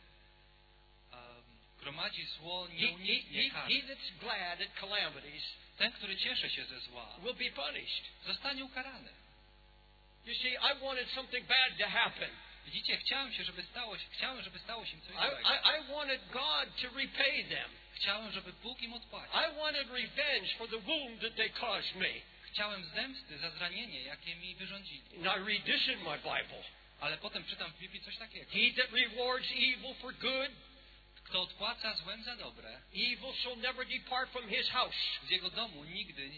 gromadzi zło, He nie uniknie kary. that's glad at calamities Ten, który cieszy się ze zła, will be punished. zostanie ukarany. You see, I wanted something bad to happen. Widzicie, chciałem, żeby stało się im coś I złego. wanted God to repay them. Chciałem, żeby Bóg im odpłacił. I wanted revenge for the wound that they caused me. Chciałem zemsty za zranienie, jakie mi wyrządzili. And I read this in my Bible. Ale potem czytam w Biblii coś takiego. He that rewards evil for good, Kto odpłaca złem za dobre, evil shall never depart from his house. w jego domu nigdy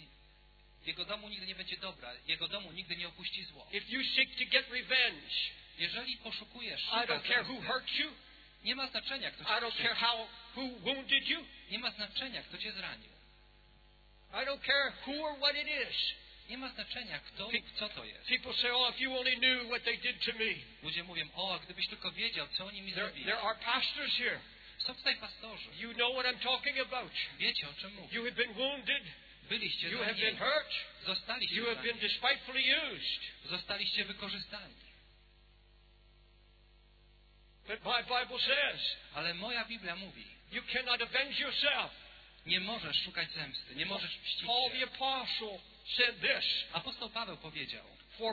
nie będzie dobra, jego domu nigdy nie opuści zło. If you seek to get revenge, Jeżeli poszukujesz, I don't szukasz care who zemsty, hurt you. nie ma znaczenia, kto I cię don't care skrzywdził. who wounded you. Nie ma znaczenia, kto cię zranił. I don't care who or what it is. Nie ma znaczenia, kto lub co to jest. People say, oh, if you only knew what they did to me. Ludzie mówią, a gdybyś tylko wiedział, co oni mi zrobili. There are pastors here. Są tutaj pastorzy. You know what I'm talking about. Wiecie, o czym mówię. You have been wounded. Byliście You have been zranieni. hurt. Zostaliście You have been zranieni. despitefully used. Zostaliście wykorzystani. But my Bible says, Ale moja Biblia mówi, you cannot avenge yourself. nie możesz szukać zemsty, nie możesz mścić Paul the się. Apostle said this, Apostoł Paweł powiedział,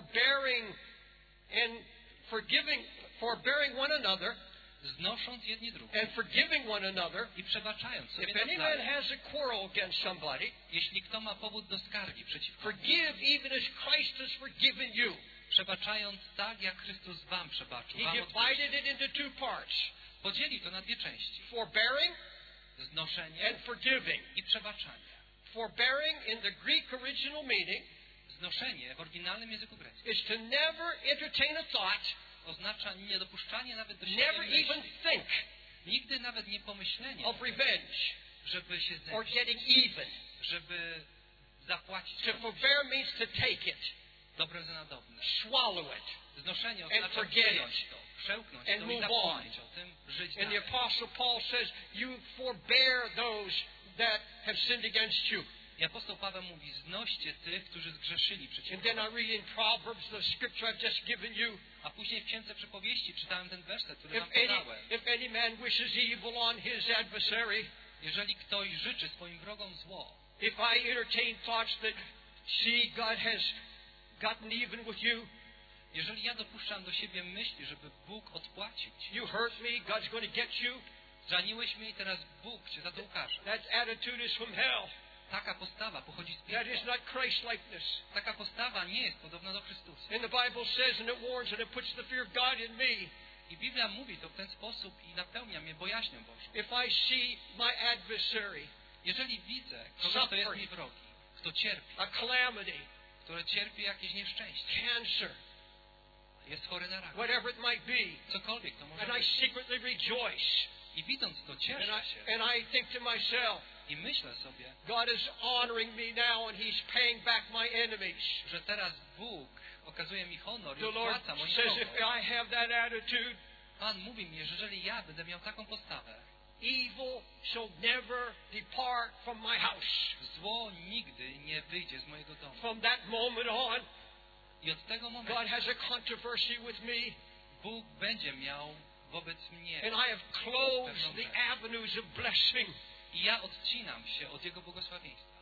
forbearing one another, znosząc jedni drugich and forgiving one another. i przebaczając sobie If any man nawzajem. has a quarrel against somebody, Jeśli kto ma powód do skargi przeciwko komuś, forgive even as Christ has forgiven you. przebaczając tak, jak Chrystus wam przebaczył. He Wam divided it into two parts, podzielił to na dwie części. forbearing Znoszenie and forgiving. i przebaczanie. Forbearing in the Greek original meaning Znoszenie w oryginalnym języku greckim is to never entertain a thought, oznacza niedopuszczanie nawet do siebie never even myśli. think Nigdy nawet nie pomyślenie, of revenge żeby się or zemścić, getting even. żeby zapłacić To komuś. forbear means to take it, Dobre za nadobne. swallow it, Znoszenie And oznacza forget it. przyjąć to, przełknąć And to i move zapomnieć o tym, żyć And the dalej. Apostle Paul says, you forbear those that have sinned against you. I apostoł Paweł mówi, znoście tych, którzy zgrzeszyli And przeciwko then wam. I read in Proverbs, the scripture I've just given you. A później w Księdze Przypowieści czytałem ten werset, który wam podałem. If any man wishes evil on his adversary, Jeżeli ktoś życzy swoim wrogom zło, if I entertain thoughts that, see, God has gotten even with you, jeżeli ja dopuszczam do siebie myśli, żeby Bóg odpłacił ci, you hurt me, God's going to get you, zraniłeś mnie i teraz Bóg cię za to ukarze. that attitude is from hell. Taka postawa pochodzi z That is piekła. not Christ-likeness. Taka postawa nie jest podobna do Chrystusa. And the Bible says, and it warns, and it puts the fear of God in me. I Biblia mówi to w ten sposób i napełnia mnie bojaźnią Bożą. If I see my adversary, Jeżeli widzę kogoś, kto jest mi wrogi, kto cierpi, a calamity, który cierpi jakieś nieszczęście, cancer, jest chory na rak, whatever it might be, cokolwiek to może and I być. secretly rejoice, I widząc to, cieszę się and I think to myself, i myślę sobie, God is honoring me now and He's paying back my enemies. że teraz Bóg okazuje mi honor i The Lord odpłaca moim says if wrogom. I have that attitude, Pan mówi mi, że jeżeli ja będę miał taką postawę, evil shall never depart from my house. Zło nigdy nie wyjdzie z mojego domu. From that moment on, I od tego momentu God has a controversy with me, Bóg będzie miał wobec mnie and I have closed the avenues of blessing. i ja odcinam się od Jego błogosławieństwa.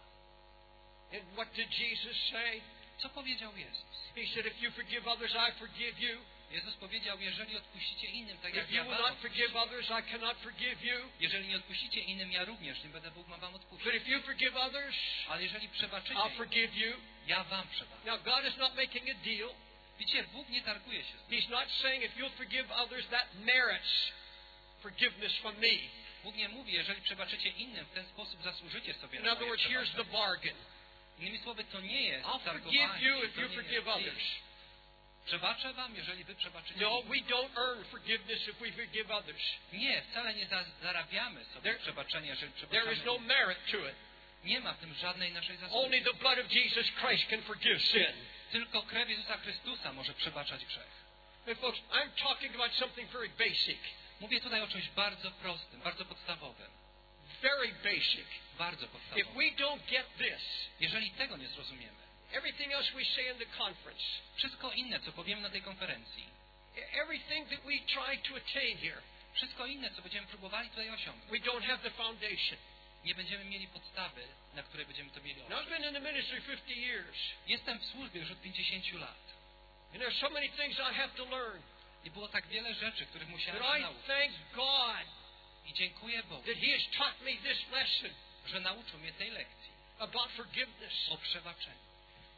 And what did Jesus say? Co powiedział Jezus? He said, if you forgive others, I forgive you. Jezus powiedział, jeżeli odpuścicie innym, tak If jak you ja will wam not odpuszczę. forgive others, I cannot forgive you. Jeżeli nie odpuścicie innym, ja również nie będę mógł wam But odpuścić. if you forgive others, Ale jeżeli przebaczycie I'll im, forgive you. ja wam przebaczę. Now, God is not making a deal. Widzicie, Bóg nie targuje się z tym. He's not saying if you'll forgive others, that merits forgiveness from me. Bóg nie mówi, jeżeli przebaczycie innym, w ten sposób zasłużycie sobie In na other moje words, here's the przebaczenie. bargain. Innymi słowy, to nie jest I'll targowanie. forgive you if to you nie forgive jest others. deal. Przebaczę wam, jeżeli wy przebaczycie No, innym. we don't earn forgiveness if we forgive others. Nie, wcale nie zarabiamy sobie There- przebaczenia, jeżeli There przebaczamy is no innym. merit to it. Nie ma w tym żadnej naszej zasługi. Only the blood of Jesus Christ can forgive sin. Tylko krew Jezusa Chrystusa może przebaczać grzech. And folks, I'm talking about something very basic. Mówię tutaj o czymś bardzo prostym, bardzo podstawowym. Very basic. Bardzo If podstawowym. we don't get this, Jeżeli tego nie zrozumiemy, everything else we say in the conference, wszystko inne, co powiemy na tej konferencji, everything that we try to attain here, wszystko inne, co będziemy próbowali tutaj osiągnąć, we don't have the foundation. nie będziemy mieli podstawy, na której będziemy to mieli Now, I've oprzeć. been in the ministry 50 years, Jestem w służbie już od 50 lat and there's so many things I have to learn. i było tak wiele rzeczy, których musiałem But się I nauczyć. thank God I dziękuję Bogu, that He has taught me this lesson że nauczył mnie tej lekcji about forgiveness. o przebaczeniu.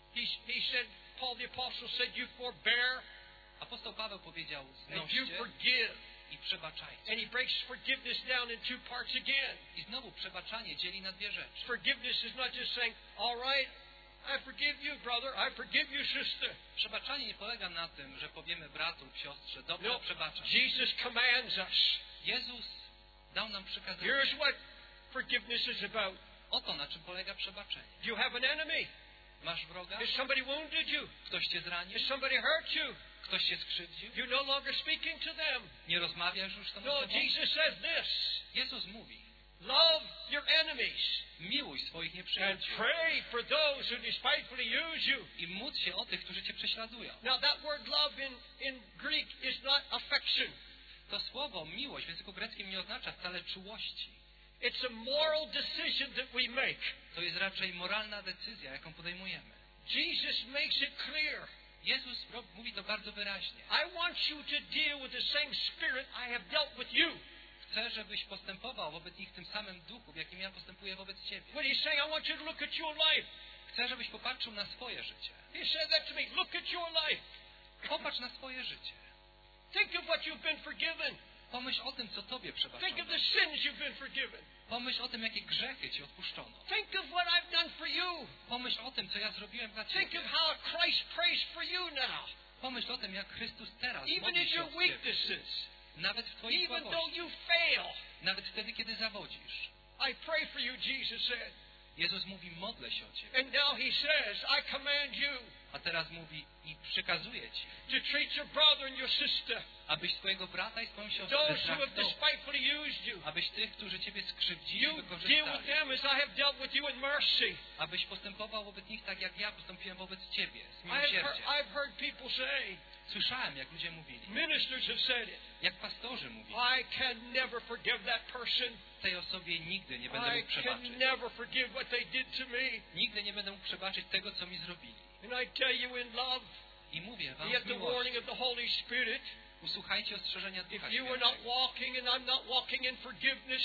He said, Paul the Apostle said, you forbear Apostoł Paweł powiedział, and you znoście forgive. i przebaczajcie. And he breaks forgiveness down in two parts again. I znowu przebaczanie dzieli na dwie rzeczy. Forgiveness is not just saying, all right, I forgive you, brother, I forgive you, sister. Przebaczanie nie polega na tym, że powiemy bratu lub siostrze, dobrze, No, przebaczam. Jesus commands us. Jezus dał nam przykazanie. Here's what forgiveness is about. Oto na czym polega przebaczenie. You have an enemy. Masz wroga? Has somebody wounded you? Ktoś cię zranił? Has somebody hurt you? Ktoś cię skrzywdził? You're no longer speaking to them. Nie rozmawiasz już z tą No, osobą? Jesus says this. Jezus mówi, Love your enemies miłuj swoich and nieprzyjaciół pray for those who despitefully use you. i módl się o tych, którzy cię prześladują. Now that word love in Greek is not affection. To słowo miłość w języku greckim nie oznacza wcale czułości. It's a moral decision that we make. To jest raczej moralna decyzja, jaką podejmujemy. Jesus makes it clear. Jezus mówi to bardzo wyraźnie. I want you to deal with the same spirit I have dealt with you. Chcę, żebyś postępował wobec nich w tym samym duchu, w jakim ja postępuję wobec ciebie. What he's saying, I want you to look at your life. Chcę, żebyś popatrzył na swoje życie. He said that to me. Look at your life. Popatrz na swoje życie. Think of what you've been forgiven. Pomyśl o tym, co tobie Think of przebaczono. the sins you've been forgiven. Pomyśl o tym, jakie grzechy ci odpuszczono. Think of what I've done for you. Pomyśl o tym, co ja zrobiłem dla Think ciebie. of how Christ prays for you now. Pomyśl o tym, jak Chrystus teraz Even modli in się your o ciebie. weaknesses. Nawet w twoich Even though słabości. you fail. Nawet wtedy, kiedy zawodzisz. I pray for you, Jesus said. Jezus mówi, modlę się o ciebie. And now he says, I command you A teraz mówi i przekazuje ci, to treat your brother and your sister, abyś swojego brata i swoją siostrę those who have traktował. despitefully used you. Abyś tych, którzy ciebie skrzywdzili, You deal with wykorzystali. them as I have dealt with you in mercy. Abyś postępował wobec nich tak, jak ja postąpiłem wobec ciebie, z I've miłosierdziem. heard people say, Słyszałem, jak ludzie mówili, ministers have said it, jak pastorzy mówili, I can never forgive that person. tej osobie nigdy nie będę I mógł can przebaczyć. never forgive what they did to me. Nigdy nie będę mógł przebaczyć tego, co mi zrobili. And I tell you in love, I mówię wam yet w the miłości, warning of the Holy Spirit, usłuchajcie ostrzeżenia Ducha if you are not Świętego. walking and I'm not walking in forgiveness,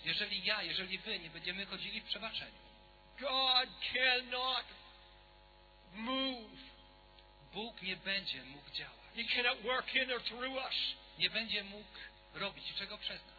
Jeżeli wy nie będziemy chodzili w przebaczeniu, God cannot move. Bóg nie będzie mógł działać. He cannot work in or through us. Nie będzie mógł robić niczego przez nas.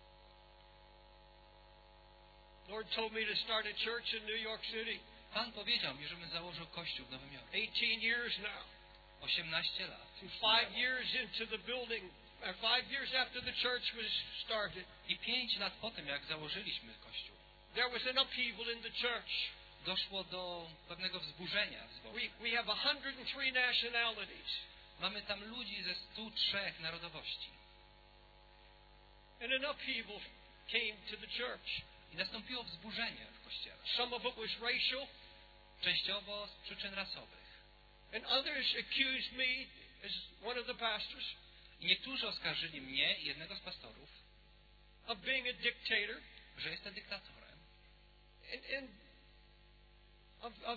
Lord told me to start a church in New York City. Pan powiedział mi, żebym założył kościół w Nowym Jorku. 18 years now. 18 lat. And 5 years into the building, 5 years after the church was started, I 5 lat po tym, jak założyliśmy kościół, there was an upheaval in the church. doszło do pewnego wzburzenia w zborze. We have 103 nationalities. Mamy tam ludzi ze 103 narodowości. And an upheaval came to the church. I nastąpiło wzburzenie w Kościele. Some of it was racial. Częściowo z przyczyn rasowych. And others accused me as one of the pastors. I niektórzy oskarżyli mnie i jednego z pastorów, of being a dictator. Że jestem dyktatorem. And of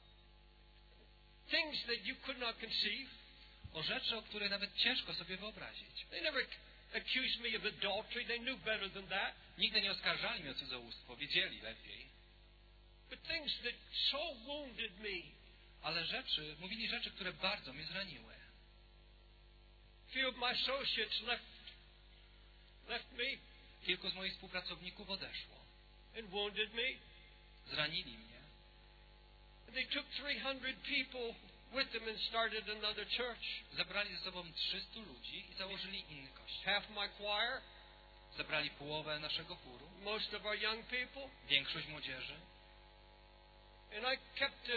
things that you could not conceive. O rzeczy, o których nawet ciężko sobie wyobrazić. They never accused me of adultery. They knew better than that. Nigdy nie oskarżali mnie o cudzołóstwo. Wiedzieli lepiej. But things that so wounded me. Ale mówili rzeczy, które bardzo mnie zraniły. Few of my associates left me. Kilku z moich współpracowników odeszło. And wounded me. Zranili mnie. And they took 300 people with them and started another church. Zabrali ze sobą 300 ludzi i założyli inny kościół. Half my choir. Zabrali połowę naszego chóru. Most of our young people. Większość młodzieży. And I kept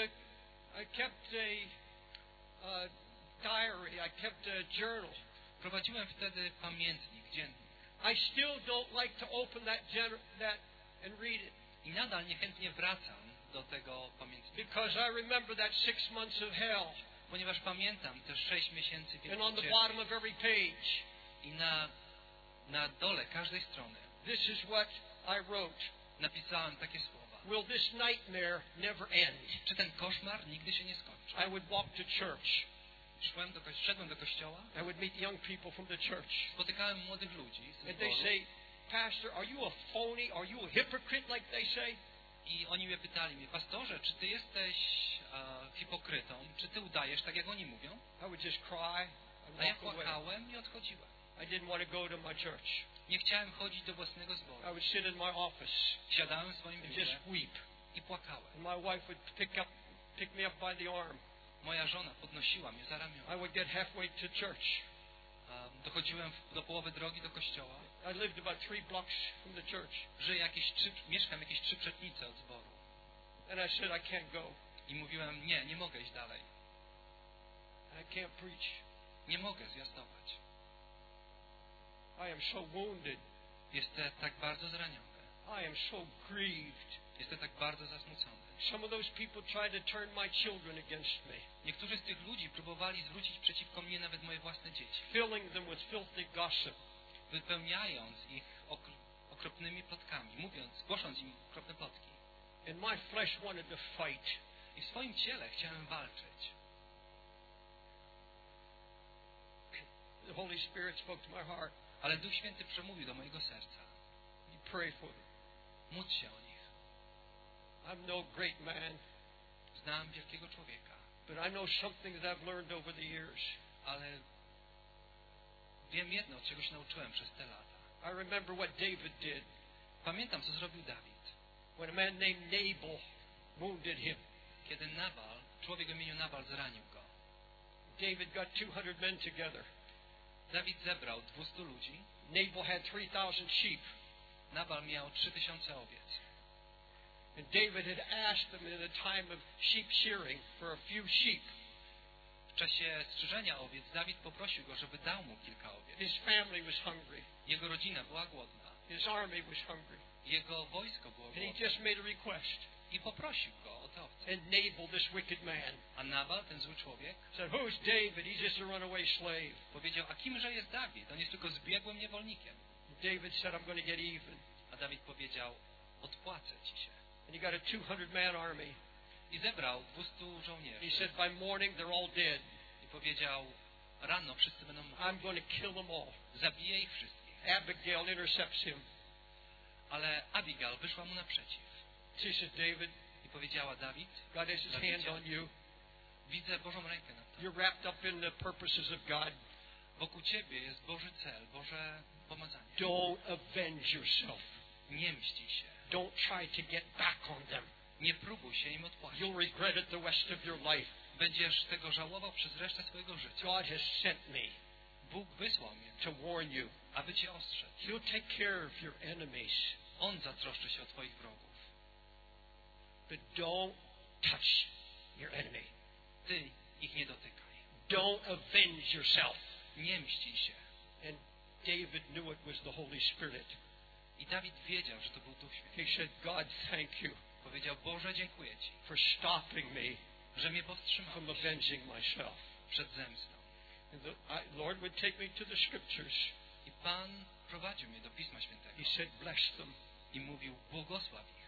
a diary. I kept a journal. Prowadziłem wtedy pamiętnik, dziennik. I still don't like to open that and read it. I nadal niechętnie wracam do tego pamiętnika. Because I remember that 6 months of hell. Ponieważ pamiętam te 6 miesięcy wielkiej And on the bottom of every page. I na dole każdej strony. This is what I wrote. Napisałem takie słowa. Will this nightmare never end? Czy ten koszmar nigdy się nie skończy? I would walk to church. Szedłem do kościoła. I would meet young people from the church. Spotykałem młodych ludzi z and they say, Pastor, are you a phony? Are you a hypocrite, like they say? I oni mnie pytali, pastorze, czy ty jesteś hipokrytą? Czy ty udajesz tak, jak oni mówią? I would just cry. A ja płakałem i odchodziłem. I didn't want to go to my church. Nie chciałem chodzić do własnego zboru. I would sit in my office. Siadałem w swoim biurze just weep. I płakałem. And my wife would pick me up by the arm. Moja żona podnosiła mnie za ramiona. I would get halfway to church. Dochodziłem do połowy drogi do kościoła. I lived about 3 blocks from the church. Mieszkam jakieś 3 przetnice od zboru. And I said, I can't go. I mówiłem, nie mogę iść dalej. I can't preach. Nie mogę zwiastować. I am so wounded. Jestem tak bardzo zraniony. I am so grieved. Jestem tak bardzo zasmucony. Some of those people tried to turn my children against me. Niektórzy z tych ludzi próbowali zwrócić przeciwko mnie nawet moje własne dzieci. Filling them with filthy gossip. Wypełniając ich okropnymi plotkami, głosząc im okropne plotki. And my flesh wanted to fight. I w swoim ciele chciałem walczyć. The Holy Spirit spoke to my heart. Ale Duch Święty przemówił do mojego serca. You pray for them. Módl się o nich. I'm no great man. Znam wielkiego człowieka. But I know something that I've learned over the years. Ale wiem jedno, czego się nauczyłem przez te lata. I remember what David did. Pamiętam, co zrobił Dawid. When a man named Nabal wounded him. Kiedy człowiek o imieniu Nabal zranił go. David got 200 men together. Dawid zebrał 200 ludzi. Nabal had 3,000 sheep. Nabal miał 3000 owiec. And David had asked them in a time of sheep shearing for a few sheep. W czasie strzyżenia owiec Dawid poprosił go, żeby dał mu kilka owiec. His family was hungry. Jego rodzina była głodna. His army was hungry. Jego wojsko było głodne. And he just made a request. I poprosił go o te owce. And Nabal, this wicked man, a Nabal, ten zły człowiek, said, "Who's David? He's just a runaway slave." Powiedział, a kimże jest Dawid? On jest tylko zbiegłym niewolnikiem. David said, "I'm going to get even." A Dawid powiedział, odpłacę ci się. And he got a 200-man army. I zebrał 200 żołnierzy. He said, "By morning they're all dead." I powiedział, rano wszyscy będą martwi. I'm going to kill them all. Zabiję ich wszystkich. Abigail intercepts him. Ale Abigail wyszła mu naprzeciw. She said, "David," i powiedziała, Dawid, God has his hand on you. Widzę Bożą rękę nad tobą. You're wrapped up in the purposes of God. Wokół ciebie jest Boży cel, Boże pomazanie. Don't avenge yourself. Nie mści się. Don't try to get back on them. Nie próbuj się im odpłacić. You'll regret it the rest of your life. Będziesz tego żałował przez resztę swojego życia. God has sent me. Bóg wysłał mnie, to warn you. aby cię ostrzec. He'll take care of your enemies. On zatroszczy się o twoich wrogów. But don't touch your enemy. Ty ich nie dotykaj. Don't avenge yourself. Nie mści się. And David knew it was the Holy Spirit. I Dawid wiedział, że to był Duch Święty. He said, God, thank you Powiedział, Boże, dziękuję Ci, for stopping me że mnie from powstrzymałeś avenging myself. przed zemstą. And Lord would take me to the scriptures. I Pan prowadził mnie do Pisma Świętego He said, bless them. i mówił, błogosław ich.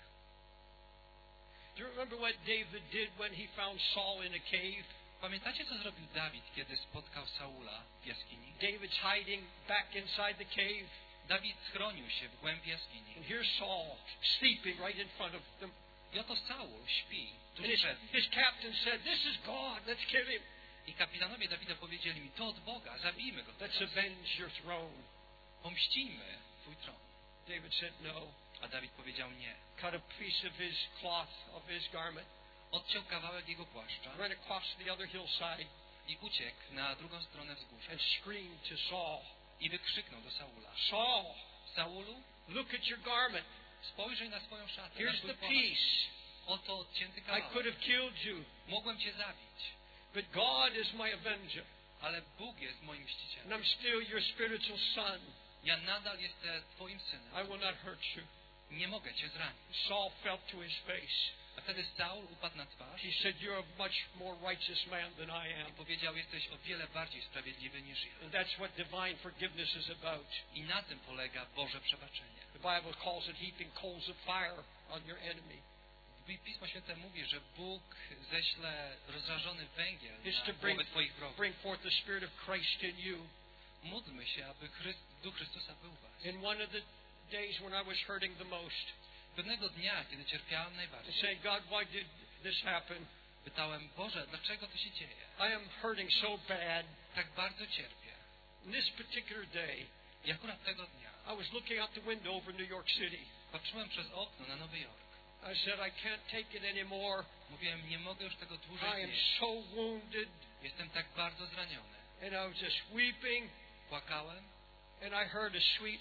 Do you remember what David did when he found Saul in a cave? Pamiętacie, co zrobił Dawid, kiedy spotkał Saula w jaskini? David's hiding back inside the cave. Dawid schronił się w głębi jaskini. And here's Saul sleeping right in front of them. I oto Saul śpi And tuż przed nim. his captain said, this is God, let's kill him. I kapitanowie Dawida powiedzieli mi, to od Boga, zabijmy go Let's teraz. avenge your throne. Pomścijmy Twój tron. David said, no. A Dawid powiedział nie. Cut a piece of his cloth, of his garment, Odciął kawałek jego płaszcza ran across the other hillside, i uciekł na drugą stronę wzgórza. and screamed to Saul, I wykrzyknął do Saula, Saul, Saulu, look at your garment. spojrzyj na swoją szatę, na Here's swój the płaszcz. piece. Oto odcięty I could kawałek. have killed you, Mogłem Cię zabić, but God is my avenger, ale Bóg jest moim and mścicielem. I'm still your spiritual son. Ja nadal jestem Twoim synem. I will not hurt you. Nie mogę Cię zranić. Saul fell to his face. A wtedy Saul upadł na twarz He said, you're a much more righteous man than I i am. powiedział, jesteś o wiele bardziej sprawiedliwy niż ja. And that's what divine forgiveness is about. I na tym polega Boże przebaczenie. The Bible calls it heaping coals of fire on your enemy. Pismo Święte mówi, że Bóg ześle rozżarzony węgiel It's na to głowy Twoich wrogów. bring forth the Spirit of Christ in you. Módlmy się, aby Duch Chrystusa był w Was. In one of the days when I was hurting the most, Pewnego dnia, kiedy cierpiałem I najbardziej, say, God, why did this happen? pytałem, Boże, dlaczego to się dzieje? I am hurting so bad. Tak bardzo cierpię. In this particular day, I akurat tego dnia I was looking out the window over New York City. patrzyłem przez okno na Nowy Jork. I said, I can't take it anymore. Mówiłem, nie mogę już tego I dłużej am znieść. so wounded. Jestem tak bardzo zraniony. And I was just weeping, Płakałem and I heard a sweet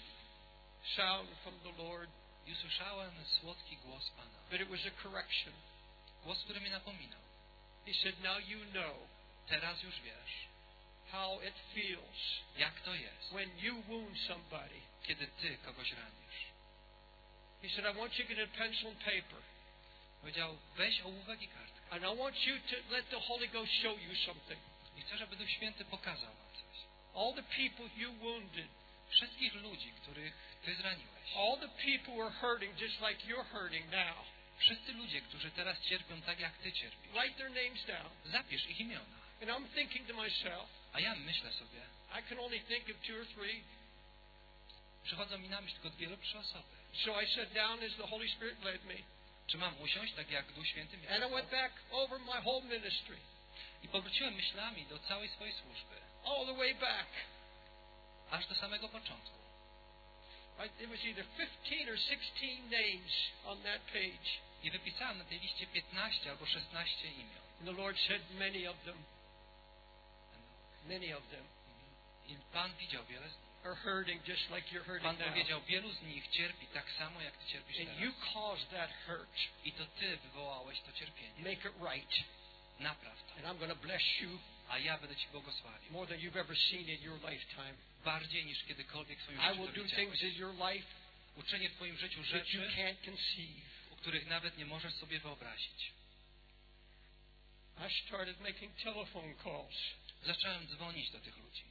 sound from the Lord, i usłyszałem słodki głos Pana. but it was a correction. Głos, który mnie napominał. He said, now you know Teraz już wiesz, how it feels jak to jest, when you wound somebody. kiedy Ty kogoś ranisz. He said, I want you to get a pencil and paper, Powiedział, weź ołówek i kartkę. and I want you to let the Holy Ghost show you something. I chcę, żeby Duch Święty pokazał Wam coś. All the people you wounded, Wszystkich ludzi, których Ty zraniłeś. all the people who are hurting just like you're hurting now. Wszyscy ludzie, którzy teraz cierpią tak, jak Ty cierpisz. Write their names down. Zapisz ich imiona. And I'm thinking to myself, A ja myślę sobie, I can only think of 2 or 3. przychodzą mi na myśl tylko 2 osoby. So I sat down as the Holy Spirit led me. Czy mam usiąść, tak jak Duch Święty mnie And I kazał? went back over my whole ministry, I powróciłem myślami do całej swojej służby. all the way back. Aż do samego początku. It was either 15 or 16 names on that page. I wypisałem na tej liście 15 albo 16 imion. And the Lord said, many of them, many of them I Pan widział wiele z nich. are hurting just like you're Pan hurting now. powiedział, wielu z nich cierpi tak samo, jak Ty cierpisz And you teraz. caused that hurt. I to Ty wywołałeś to cierpienie. Make it right. Napraw to. And I'm going to bless you A ja będę Ci błogosławił. more than you've ever seen in your lifetime. Bardziej niż kiedykolwiek w swoim I życiu will to do widziałeś. things in your life Uczynię w Twoim życiu that you rzeczy, can't conceive. o których nawet nie możesz sobie wyobrazić. I started making telephone calls. Zacząłem dzwonić do tych ludzi.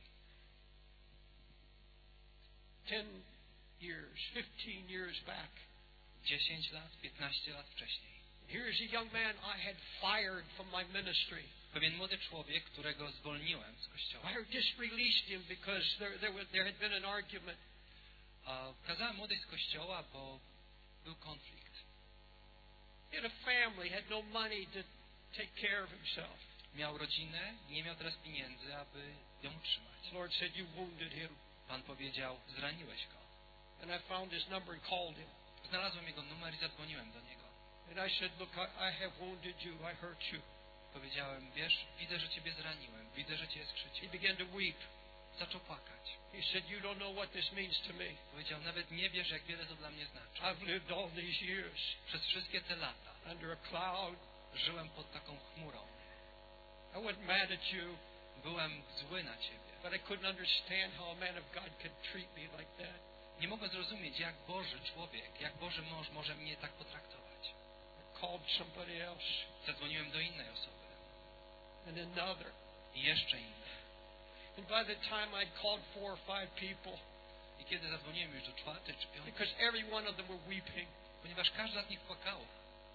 10 years, 15 years back. 10 lat, 15 lat wcześniej. Here's a young man I had fired from my ministry. Pewien młody człowiek, którego zwolniłem z kościoła. I just released him because there had been an argument. Kazałem młodych z kościoła, bo był konflikt. He had a family, had no money to take care of himself. Miał rodzinę i nie miał teraz pieniędzy, aby ją utrzymać. The Lord said, you wounded him. Pan powiedział, zraniłeś go. And I found his number and called him. Znalazłem jego numer i zadzwoniłem do niego. And I said, look, I have wounded you. I hurt you. Powiedziałem, wiesz, widzę, że Ciebie zraniłem. Widzę, że Cię He skrzywdziłem. began to weep. Zaczął płakać. He said, you don't know what this means to me. Powiedział, nawet nie wiesz, jak wiele to dla mnie znaczy. I've lived all these years Przez wszystkie te lata under a cloud. żyłem pod taką chmurą. I wasn't mad at you, Byłem zły na Ciebie. but I couldn't understand how a man of God could treat me like that. Nie mogłem zrozumieć, jak Boży człowiek, jak Boży mąż może mnie tak potraktować. I called somebody else, Zadzwoniłem do innej osoby and another. i jeszcze innej. And by the time I'd called 4 or 5 people, I kiedy zadzwoniłem już do czwartej czy piątej, because every one of them were weeping, ponieważ każda z nich płakała,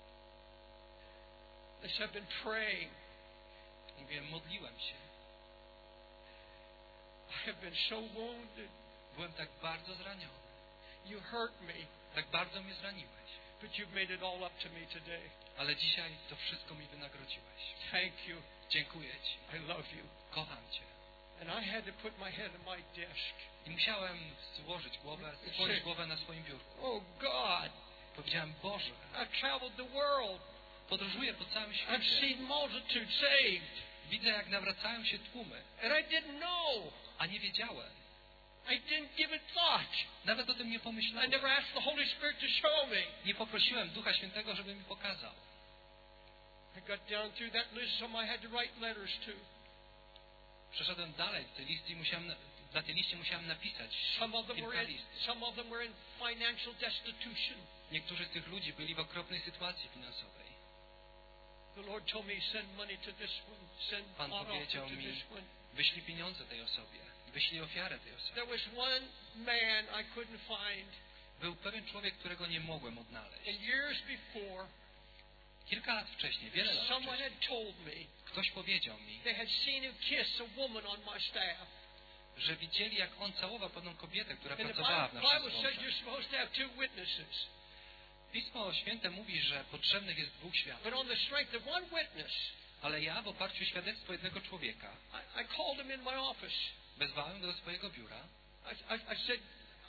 they said, I've been praying. mówiłem, modliłem się. I have been so wounded. Byłem tak bardzo zraniony. You hurt me, Tak bardzo mnie zraniłeś. but you've made it all up to me today. Ale dzisiaj to wszystko mi wynagrodziłeś. Thank you. Dziękuję Ci. I love you. Kocham Cię. And I had to put my head on my desk. I musiałem położyć głowę na swoim biurku. Oh God, Powiedziałem, Boże, I've traveled the world. podróżuję po całym I've świecie. seen multitudes saved. Widzę, jak nawracają się tłumy, And I didn't know. a nie wiedziałem. I didn't give it thought. Nawet o tym nie I pomyślałem. never asked the Holy Spirit to show me. Nie poprosiłem Ducha Świętego, żeby mi pokazał. I got down through that list, some I had to write letters to. Przeszedłem dalej w tej listy i na tej liście musiałem napisać Some of them kilka were in, list. some of them were in financial destitution. Niektórzy z tych ludzi byli w okropnej sytuacji finansowej. The Lord told me, send money to this one, send Pan pot offering powiedział to mi, this one. wyślij pieniądze tej osobie, wyślij ofiarę tej osobie. There was one man I couldn't find. Był pewien człowiek, którego nie mogłem odnaleźć. And years before, Kilka lat wcześniej, wiele lat someone wcześniej, had told me ktoś powiedział mi, they had seen him kiss a woman on my staff. że widzieli, jak on całował pewną kobietę, która And the pracowała w Bible naszym says zborze. you're supposed to have 2 witnesses. Pismo Święte mówi, że potrzebnych jest 2 świadków. But on the strength of one witness, Ale ja w oparciu o świadectwo jednego człowieka I called him in my office. wezwałem go do swojego biura. I said,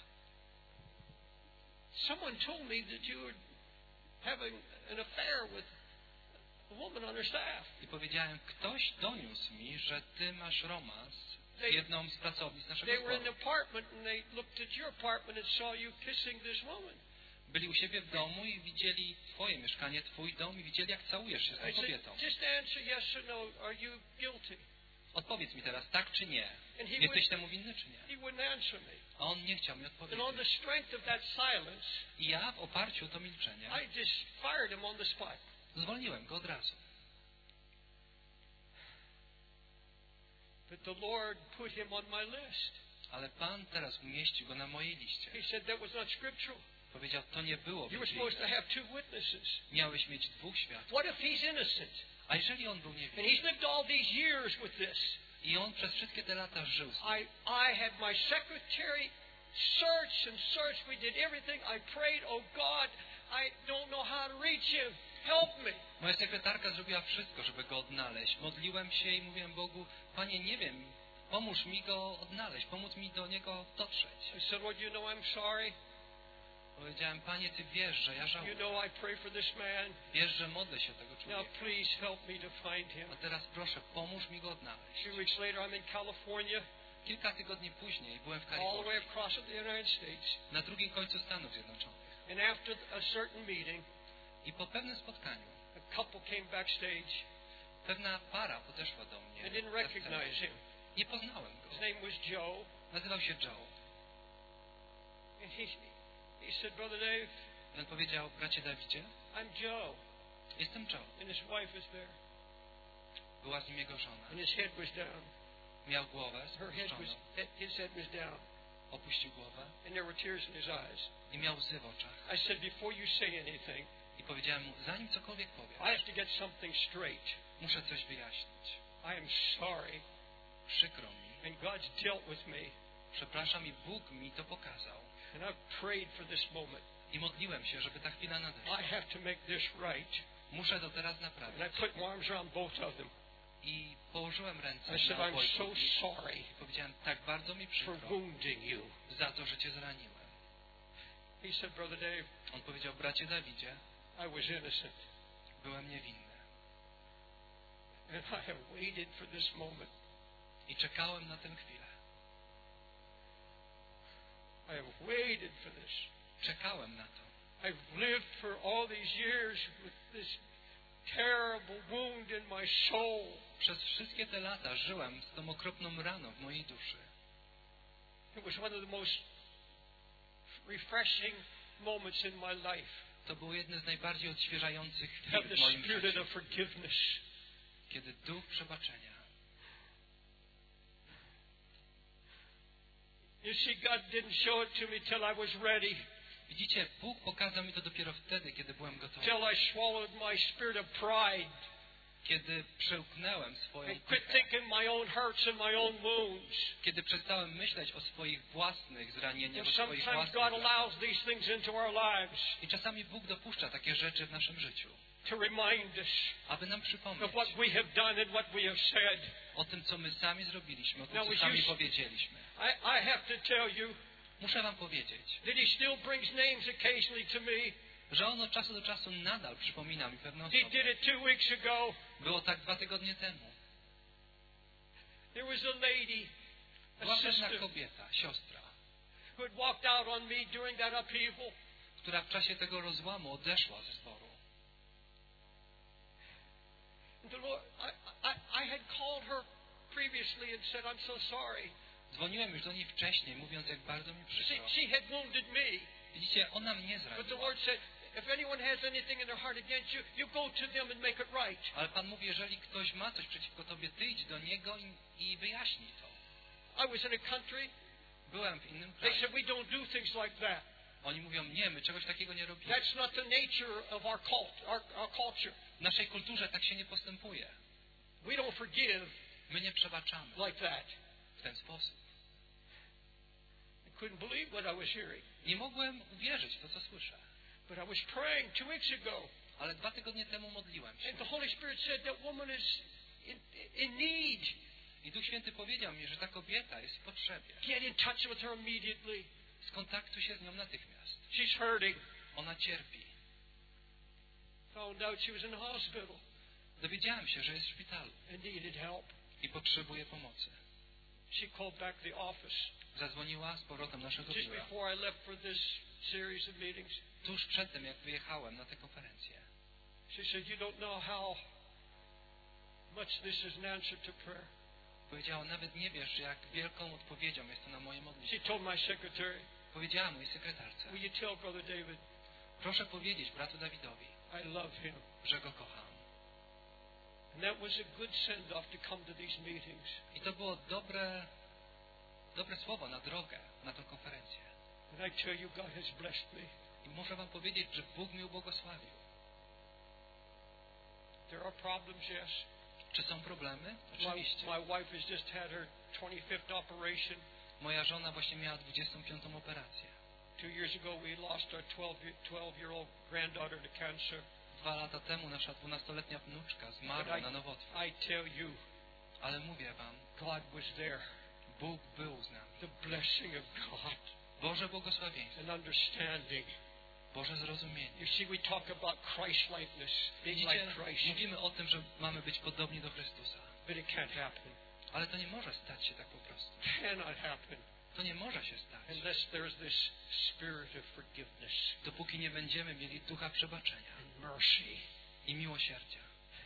someone told me that you were having an affair with a woman on her staff. I powiedziałem, ktoś doniósł mi, że ty masz romans z jedną z pracownic naszego They were in the zboru. apartment and they looked at your apartment and saw you kissing this woman. Byli u siebie w domu i widzieli twoje mieszkanie, twój dom i widzieli, jak całujesz się z tą I said, kobietą. just answer yes or no. Are you guilty? Odpowiedz mi teraz, tak czy nie? And he Jesteś temu winny czy nie? He wouldn't answer me. A on nie chciał mi And on odpowiedzieć. the strength of that silence, I ja w oparciu o to milczenie I just fired him on the spot. zwolniłem go od razu. But the Lord put him on my list. Ale Pan teraz umieścił go na mojej liście. He said that was not scriptural. Powiedział, to nie było You were supposed to biblijne. have 2 witnesses. Miałeś mieć 2 świadków. What if he's innocent? A jeżeli on był And niewinny he's lived all these years with this. i on przez wszystkie te lata żył z tym. I had my secretary search and search. We did everything. I prayed, oh God, I don't know how to reach him. Help me. Moja sekretarka zrobiła wszystko, żeby go odnaleźć. Modliłem się i mówiłem Bogu, Panie, nie wiem, pomóż mi go odnaleźć, pomóc mi do niego dotrzeć. I said, Lord, you know I'm sorry. Powiedziałem, Panie, Ty wiesz, że ja You żałuję. know I pray for this man. Wiesz, że modlę się o tego Now człowieka. please help me to find him. A teraz proszę, pomóż mi go odnaleźć. 2 weeks later, I'm in California, Kilka tygodni później byłem w all the way Kalifornii, across the United States. na drugim końcu Stanów Zjednoczonych. And after a certain meeting, I po pewnym spotkaniu a couple came backstage. pewna para podeszła do mnie. I didn't recognize him. Nie poznałem go. His name was Joe. Nazywał się Joe. And he said, Brother Dave, I on powiedział, bracie Dawidzie, I'm Joe. jestem Joe. And his wife was there. Była z nim jego żona. And his head was down. Miał głowę His head was down. opuścił głowę And there were tears in his eyes. i miał łzy w oczach. I said, before you say anything, I powiedziałem mu, zanim cokolwiek I powiesz, have to get something straight. muszę coś wyjaśnić. I am sorry. Przykro mi, And God's dealt with me. przepraszam i Bóg mi to pokazał. And I've prayed for this moment. I modliłem się, żeby ta chwila nadeszła. I have to make this right. Muszę to teraz And naprawić. I put my arms around both of them. I położyłem ręce I said, na I'm obojgu so i sorry powiedziałem, tak bardzo mi for przykro wounding you. za to, że Cię zraniłem. He said, Brother Dave, On powiedział, bracie Dawidzie, I was innocent. byłem niewinny. And I have waited for this moment. I czekałem na tę chwilę. I have waited for this. Czekałem na to. I've lived for all these years with this terrible wound in my soul. Przez wszystkie te lata żyłem z tą okropną raną w mojej duszy. It was one of the most refreshing moments in my life. To było jedne z najbardziej odświeżających Have chwil the w moim spirit życiu, of forgiveness. kiedy duch przebaczenia. You see, God didn't show it to me till I was ready. Widzicie, Bóg pokazał mi to dopiero wtedy, kiedy byłem gotowy. Till I swallowed my spirit of pride. Kiedy przełknęłem swoją And quit pychę. thinking my own hurts and my own wounds. Kiedy przestałem myśleć o swoich własnych zranieniach, o swoich Sometimes własnych God brakach. allows these things into our lives I czasami Bóg dopuszcza takie rzeczy w naszym życiu, to remind us aby nam przypomnieć of what we have done and what we have said. o tym, co my sami zrobiliśmy, o tym, Now, co as sami you- powiedzieliśmy. I have to tell you Muszę wam powiedzieć, that He still brings names occasionally to me. że on od czasu do czasu nadal przypomina mi pewne He osoby. did it 2 weeks ago. Było tak 2 tygodnie temu. There was a lady, Była a pewna sister, kobieta, siostra, who had walked out on me during that upheaval. która w czasie tego rozłamu odeszła ze zboru. The Lord, I had called her previously and said, I'm so sorry. Dzwoniłem już do niej wcześniej, mówiąc, jak bardzo mi przykro. She had wounded me. Widzicie, ona mnie But the zraniła. Lord said, if anyone has anything in their heart against you, you go to them and make it right. Ale Pan mówi, jeżeli ktoś ma coś przeciwko tobie, ty idź do niego i wyjaśnij to. I was in a country, Byłem w innym they kraju. said, we don't do things like that. Oni mówią, nie, my czegoś takiego nie robimy. That's not the nature of our culture. W naszej kulturze tak się nie postępuje. We don't forgive My nie przebaczamy like that. w ten sposób. I couldn't believe what I was hearing. Nie mogłem uwierzyć w to, co słyszę. But I was praying 2 weeks ago. Ale 2 tygodnie temu modliłem się. And the Holy Spirit said that woman is in need. I Duch Święty powiedział mi, że ta kobieta jest w potrzebie. Get in touch with her immediately. Skontaktuj się z nią natychmiast. She's hurting. Ona cierpi. Found out she was in the hospital Dowiedziałem się, że jest w szpitalu and needed help. i potrzebuje pomocy. She called back the office Zadzwoniła z powrotem naszego just biura. before I left for this series of meetings. Tuż przed tym, jak wyjechałem na tę konferencję. She said, you don't know how much this is an answer to prayer. Powiedziała, nawet nie wiesz, jak wielką odpowiedzią jest to na moje She modlitwy. told my secretary, Powiedziała mojej sekretarce, will you tell Brother David proszę powiedzieć bratu Dawidowi, I love him. że go kocham. And that was a good send-off to come to these meetings. I to było dobre słowo na drogę, na tę konferencję. And I tell you, God has blessed me. I muszę wam powiedzieć, że Bóg mnie ubłogosławił. There are problems, yes. Czy są problemy? My Oczywiście. wife has just had her 25th operation. Moja żona właśnie miała 25. operację. 2 years ago, we lost our 12-year-old granddaughter to cancer. 2 lata temu nasza 12-letnia wnuczka zmarła na nowotwór. I tell you, Ale mówię wam, God was there. Bóg był z nami. The blessing of God Boże błogosławieństwo, and understanding. Boże zrozumienie. You see, we talk about Christ-likeness, being like Widzicie, Christ, mówimy o tym, że mamy być podobni do Chrystusa. but it can't happen. Ale to nie może stać się tak po prostu. Cannot happen To nie może się stać, unless there's this spirit of forgiveness dopóki nie będziemy mieli ducha przebaczenia and mercy, i miłosierdzia.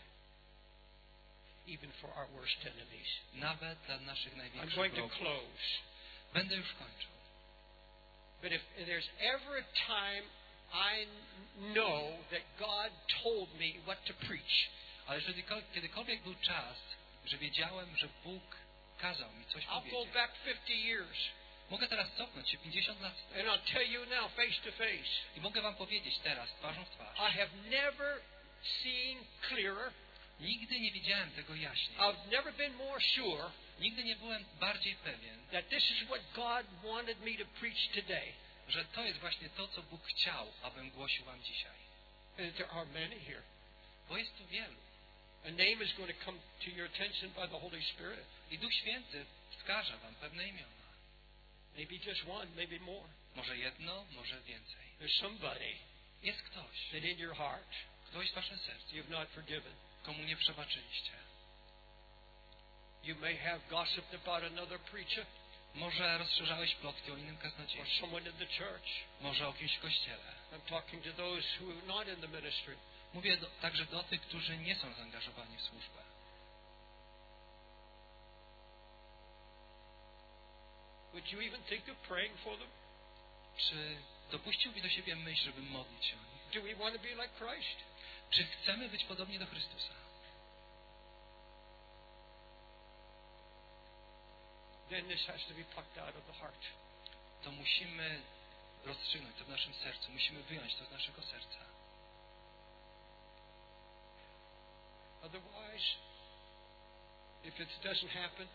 even for our worst enemies. Nawet dla naszych I'm największych going to wrogów. close. Będę już kończył. But if there's ever a time I know that God told me what to preach, Ale jeżeli kiedykolwiek był czas, że wiedziałem, że Bóg kazał mi coś I'll go powiedzieć. back 50 years Mogę teraz cofnąć się 50 lat wstecz. and I'll tell you now, face to face, I mogę wam powiedzieć teraz, twarzą w twarz. I have never seen clearer. Nigdy nie widziałem tego jaśniej. I've never been more sure Nigdy nie byłem bardziej pewien, that this is what God wanted me to preach today. że to jest właśnie to, co Bóg chciał, abym głosił wam dzisiaj. And there are many here. Bo jest tu wielu. A name is going to come to your attention by the Holy Spirit. I Duch Święty wskaże wam pewne imiona. Maybe just one, maybe more. Może jedno, może więcej. There's somebody Jest ktoś, that in your heart ktoś w waszym sercu, you've not forgiven. komu nie przebaczyliście. You may have gossiped about another preacher Może rozszerzałeś plotki o innym or kaznodzieju. someone in the church. Może o kimś w kościele. I'm talking to those who are not in the ministry. Mówię także do tych, którzy nie są zaangażowani w służbę. Would you even think of praying for them? Czy dopuściłbyś do siebie myśl, żeby modlić się o nich? Do we want to be like Christ? Czy chcemy być podobni do Chrystusa? Then this has to be plucked out of the heart. To musimy rozstrzygnąć to w naszym sercu. Musimy wyjąć to z naszego serca. Otherwise, if it doesn't happen,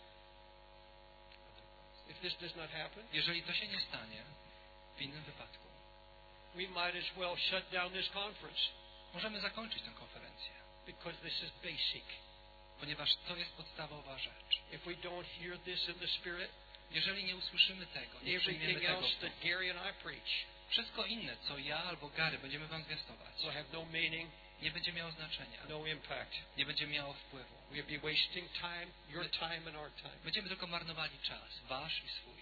if this does not happen, Jeżeli to się nie stanie, w innym wypadku, we might as well shut down this conference możemy zakończyć tę konferencję, because this is basic. ponieważ to jest podstawowa rzecz. If we don't hear this in the Spirit, Jeżeli nie usłyszymy tego, nie przyjmiemy everything tego, else that Gary and I preach wszystko inne, co ja albo Gary będziemy wam zwiastować, will have no meaning, nie będzie miało znaczenia, no impact. nie będzie miało wpływu. We'll be wasting time, your time and our time. Będziemy tylko marnowali czas, wasz i swój.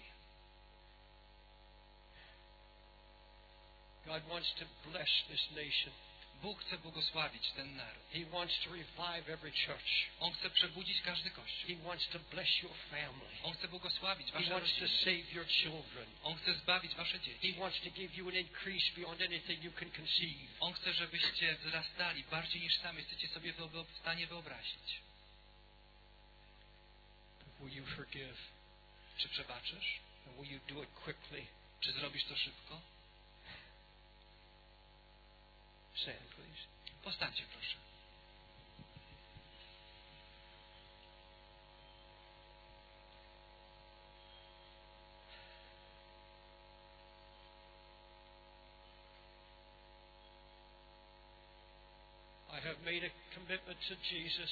God wants to bless this nation. Bóg chce błogosławić ten naród. He wants to revive every church. On chce przebudzić każdy kościół. He wants to bless your family. On chce błogosławić He wasze wants to rodziny. save your children. On chce zbawić wasze He dzieci. wants to give you an increase beyond anything you can conceive. On chce, żebyście wzrastali bardziej niż sami jesteście sobie w stanie wyobrazić. Will you forgive? Czy przebaczysz? And will you do it quickly? Czy zrobisz to szybko? Stand, please. Postańcie, proszę. I have made a commitment to Jesus,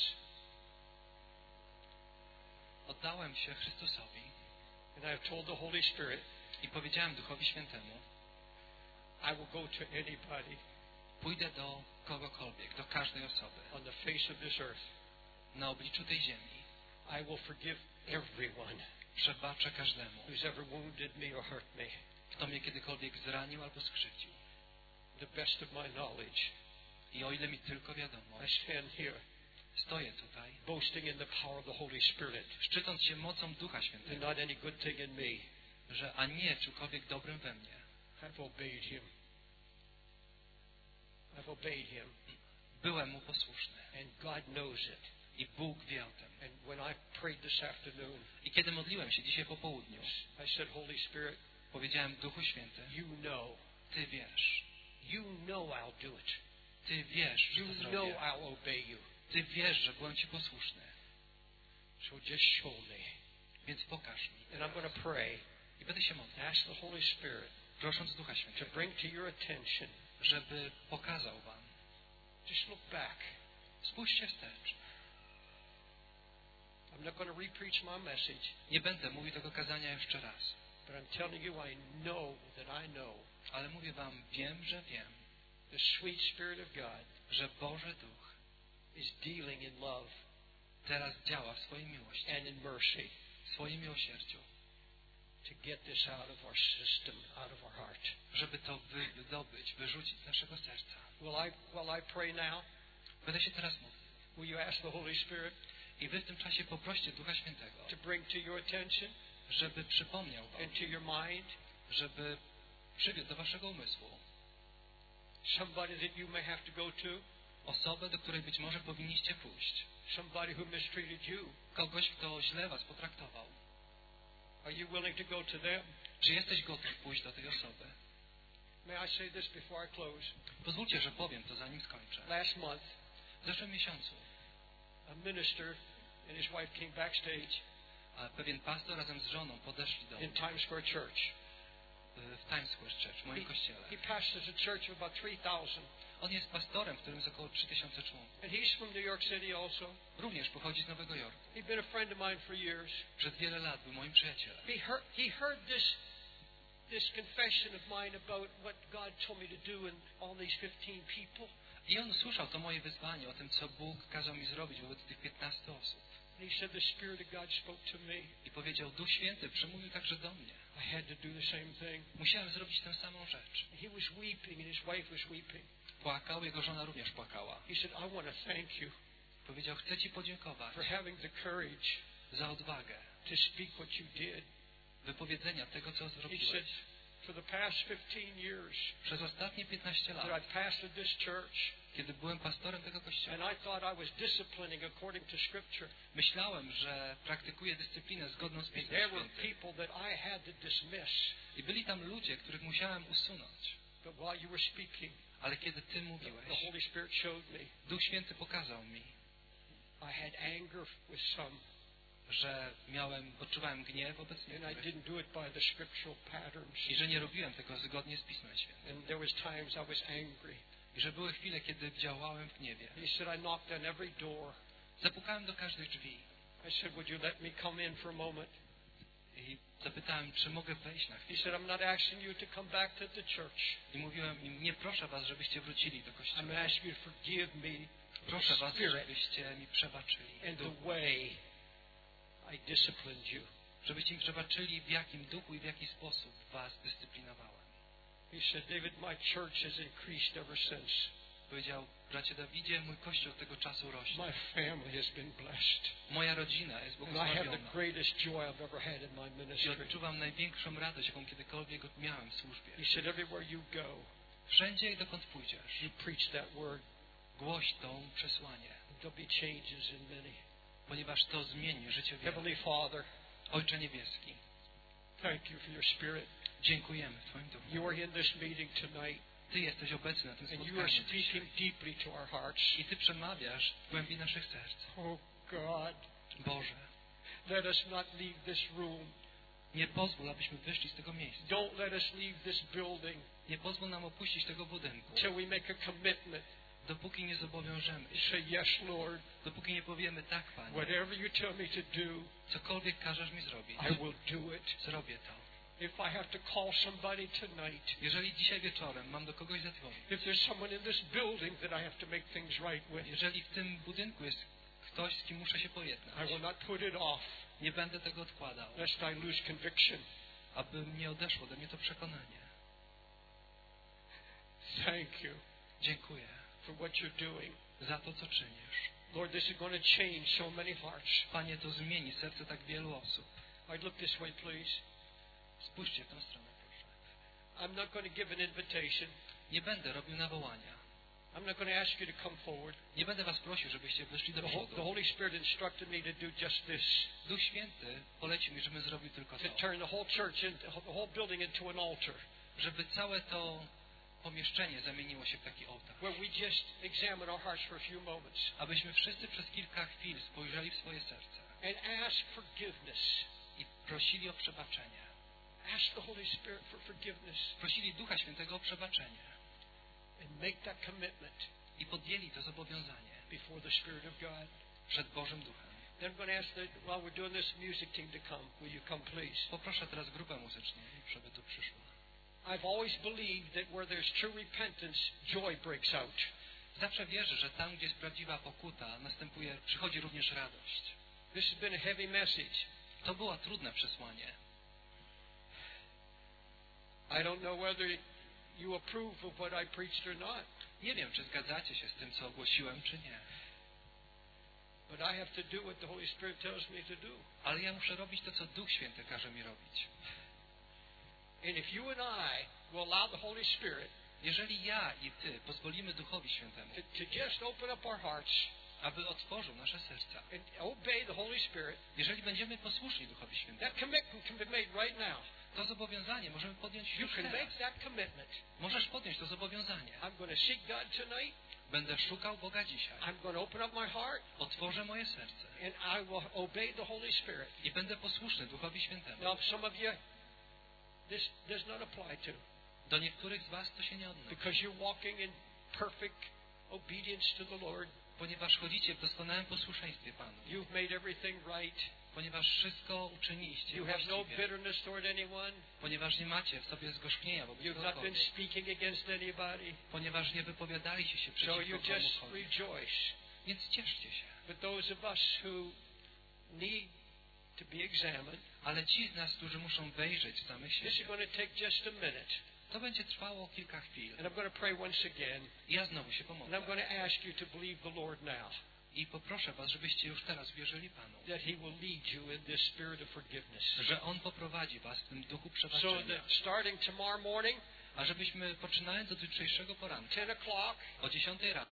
Oddałem się Chrystusowi and I have told the Holy Spirit, i powiedziałem Duchowi Świętemu, I will go to anybody pójdę do kogokolwiek, do każdej osoby on the face of this earth. na obliczu tej ziemi. I will forgive everyone Przebaczę każdemu, who's ever wounded me or hurt me. kto mnie kiedykolwiek zranił albo skrzywdził. The best of my knowledge. I o ile mi tylko wiadomo, I stand here stoję tutaj, boasting in the power of the Holy Spirit, szczycąc się mocą Ducha and Świętego, not any good thing in me. że a nie czymkolwiek dobrym we mnie. I've obeyed Him. I've obeyed Him, Byłem Mu posłuszny and God knows it. i Bóg wie o tym. And when I prayed this afternoon, I kiedy modliłem się dzisiaj po południu, I said, Holy Spirit, powiedziałem Duchu Święty, you know. Ty wiesz, You know I'll do it. Ty wiesz, że You to know zrobię. I'll obey you. Ty wiesz, że byłem Ci posłuszny, So just show me. więc pokaż mi. And I'm going to pray. I będę się modlił, Ask the Holy Spirit prosząc Ducha to Świętego, bring to your attention. żeby pokazał Wam. Just look back. Spójrzcie wstecz. I'm not going to repreach my message, Nie będę mówił tego kazania jeszcze raz, but I'm telling you I know that I know ale mówię Wam, wiem, że wiem, the sweet Spirit of God że Boży Duch is dealing in love teraz działa w swojej miłości, and in mercy w swoim miłosierdziu, to get this out of our system, out of our heart. żeby to wydobyć, wyrzucić z naszego serca. Will I pray now? Będę się teraz modlił. Will you ask the Holy Spirit I Wy w tym czasie poproście Ducha Świętego, to bring to your attention żeby przypomniał Wam, and to your mind żeby przywiódł do Waszego umysłu somebody that you may have to go to, osobę, do której być może powinniście pójść, somebody who mistreated you? kogoś, kto źle Was potraktował. Are you willing to go to them? Czy jesteś gotów pójść do tej osoby? May I say this before I close? Pozwólcie, że powiem to, zanim skończę. Last month, W zeszłym miesiącu a minister and his wife came backstage a pewien pastor razem z żoną podeszli do mnie in Times Square Church. w Times Square Church, w moim kościele. He pastors a church of about 3,000. On jest pastorem, w którym jest około 3000 członków. And he's from New York City also. Również pochodzi z Nowego Jorku. He'd been a friend of mine for years. Przez wiele lat był moim przyjacielem. He heard this confession of mine about what God told me to do in all these 15 people. I on słyszał to moje wyzwanie o tym, co Bóg kazał mi zrobić wobec tych 15 osób. And he said the Spirit of God spoke to me. I powiedział, Duch Święty przemówił także do mnie. I had to do the same thing. Musiałem zrobić tę samą rzecz. He was weeping and his wife was weeping. Płakał, jego żona również płakała. He said, I want to thank you Powiedział, chcę Ci podziękować for having the courage za odwagę to speak what you did. wypowiedzenia tego, co He said, zrobiłeś. For the past 15 years Przez ostatnie 15 that lat, I've pastored this church, kiedy byłem pastorem tego kościoła, and I thought I was disciplining according to Scripture, myślałem, że praktykuję dyscyplinę zgodną z and Pismem there were Świętym. people that I had to dismiss. I byli tam ludzie, których musiałem usunąć. But while you were speaking, Ale kiedy Ty the mówiłeś, Holy Spirit showed me Duch Święty pokazał mi, I had anger with some, że odczuwałem gniew wobec and I niektórych didn't do it by the scriptural patterns. i że nie robiłem tego zgodnie z Pismem Świętym. And there was times I was angry. I że były chwile, kiedy działałem w gniewie. He said, I knocked on every door. Zapukałem do każdych drzwi I said, would you let me come in for a moment? i zapytałem, czy mogę wejść na He chwilę. said, I'm not asking you to come back to the church. I mówiłem im, nie proszę was, żebyście wrócili do I'm kościoła. asking you to forgive me Proszę was, Spirit żebyście mi przebaczyli. and the way I disciplined you. Żebyście mi przebaczyli, w jakim duchu i w jaki sposób was dyscyplinowałem. He said, David, my church has increased ever since. Powiedział, bracie Dawidzie, mój kościół od tego czasu rośnie. My family has been blessed. Moja rodzina jest And I have the błogosławiona. greatest joy I've ever had in my I ministry. odczuwam największą radość, jaką kiedykolwiek miałem w służbie. He said, everywhere you go, Wszędzie, dokąd pójdziesz, you preach that word. głoś to przesłanie, There'll be changes in many. ponieważ to zmieni życie wielu. Heavenly Father, Ojcze Niebieski, thank you for your Spirit. dziękujemy w Twoim duchu. You are in this meeting tonight, Ty jesteś obecny na tym and you are spotkaniu speaking dzisiaj. deeply to our hearts. I Ty przemawiasz w głębi naszych serc. Oh God, Boże, let us not leave this room. nie pozwól, abyśmy wyszli z tego miejsca. Don't let us leave this building Nie pozwól nam opuścić tego budynku, till we make a commitment. dopóki nie zobowiążemy You się. say, yes, Lord, Dopóki nie powiemy tak, Panie, whatever you tell me to do, cokolwiek każesz mi zrobić, I will do it. zrobię to. If I have to call somebody tonight, Jeżeli dzisiaj wieczorem mam do kogoś zadzwonić, if there's someone in this building that I have to make things right with, jeżeli w tym budynku jest ktoś, z kim muszę się I pojednać, will not put it off, nie będę tego odkładał, lest I lose conviction. aby nie odeszło ode mnie to przekonanie. Thank you Dziękuję for what you're doing. za to, co czynisz. Lord, this is going to change so many hearts. Panie, to zmieni serce tak wielu osób. I'd look this way, please. Spójrzcie w tę stronę, proszę. I'm not going to give an invitation. Nie będę robił nawołania. I'm not going to ask you to come forward. Nie będę was prosił, żebyście wyszli do The przodu. Holy Spirit instructed me to do just this, Duch Święty polecił mi, żebym zrobił tylko to to. turn the whole church, the whole building into an altar, Żeby całe to pomieszczenie zamieniło się w taki ołtarz. where we just examine our hearts for a few moments Abyśmy wszyscy przez kilka chwil spojrzeli w swoje serce and ask forgiveness. i prosili o przebaczenie. Ask the Holy Spirit for forgiveness Prosili Ducha Świętego o przebaczenie and make that commitment i podjęli to zobowiązanie before the Spirit of God. przed Bożym Duchem. Then I'm going to ask that while we're doing this music team to come. Will you come, please? Poproszę teraz grupę muzyczną, żeby tu przyszła. I've always believed that where there's true repentance, joy breaks out. Zawsze wierzę, że tam, gdzie jest prawdziwa pokuta, przychodzi również radość. This has been a heavy message. To było trudne przesłanie. I don't know whether you approve of what I preached or not, Nie wiem, czy zgadzacie się z tym, co ogłosiłem, czy nie. but I have to do what the Holy Spirit tells me to do. Ale ja muszę robić to, co Duch Święty każe mi robić. And if you and I will allow the Holy Spirit Jeżeli ja i Ty pozwolimy Duchowi Świętemu, to just open up our hearts aby otworzył nasze serca, and obey the Holy Spirit, jeżeli będziemy posłuszni Duchowi Świętemu, that commitment can be made right now. to zobowiązanie możemy podjąć You już can teraz. make that commitment. Możesz podjąć to zobowiązanie. I'm going to seek God tonight. Będę szukał Boga dzisiaj. I'm going to open up my heart, Otworzę moje serce and I will obey the Holy Spirit. i będę posłuszny Duchowi Świętemu. Now, some of you, this does not apply to, Do niektórych z was to się nie odnosi, because you're walking in perfect obedience to the Lord. ponieważ chodzicie w doskonałym posłuszeństwie Panu, You've made everything right. ponieważ wszystko uczyniliście You have no właściwie, bitterness toward anyone. ponieważ nie macie w sobie zgorzknienia wobec You've not been kogokolwiek, speaking against anybody. ponieważ nie wypowiadaliście się So przeciwko you just komukolwiek. rejoice. Więc cieszcie się. But those of us who need to be examined, Ale ci z nas, którzy muszą wejrzeć w samych this is siebie, going to take just a minute. to będzie trwało kilka chwil. And I'm going to pray once again. I ja znowu się And I'm pomogę. going to ask you to believe the Lord now. I poproszę was, żebyście już teraz wierzyli Panu. that He will lead you in this spirit of forgiveness. Że On poprowadzi was w tym duchu So przebaczenia. that starting tomorrow morning, A żebyśmy poczynając od jutrzejszego poranka, 10 o'clock, o 10 rano,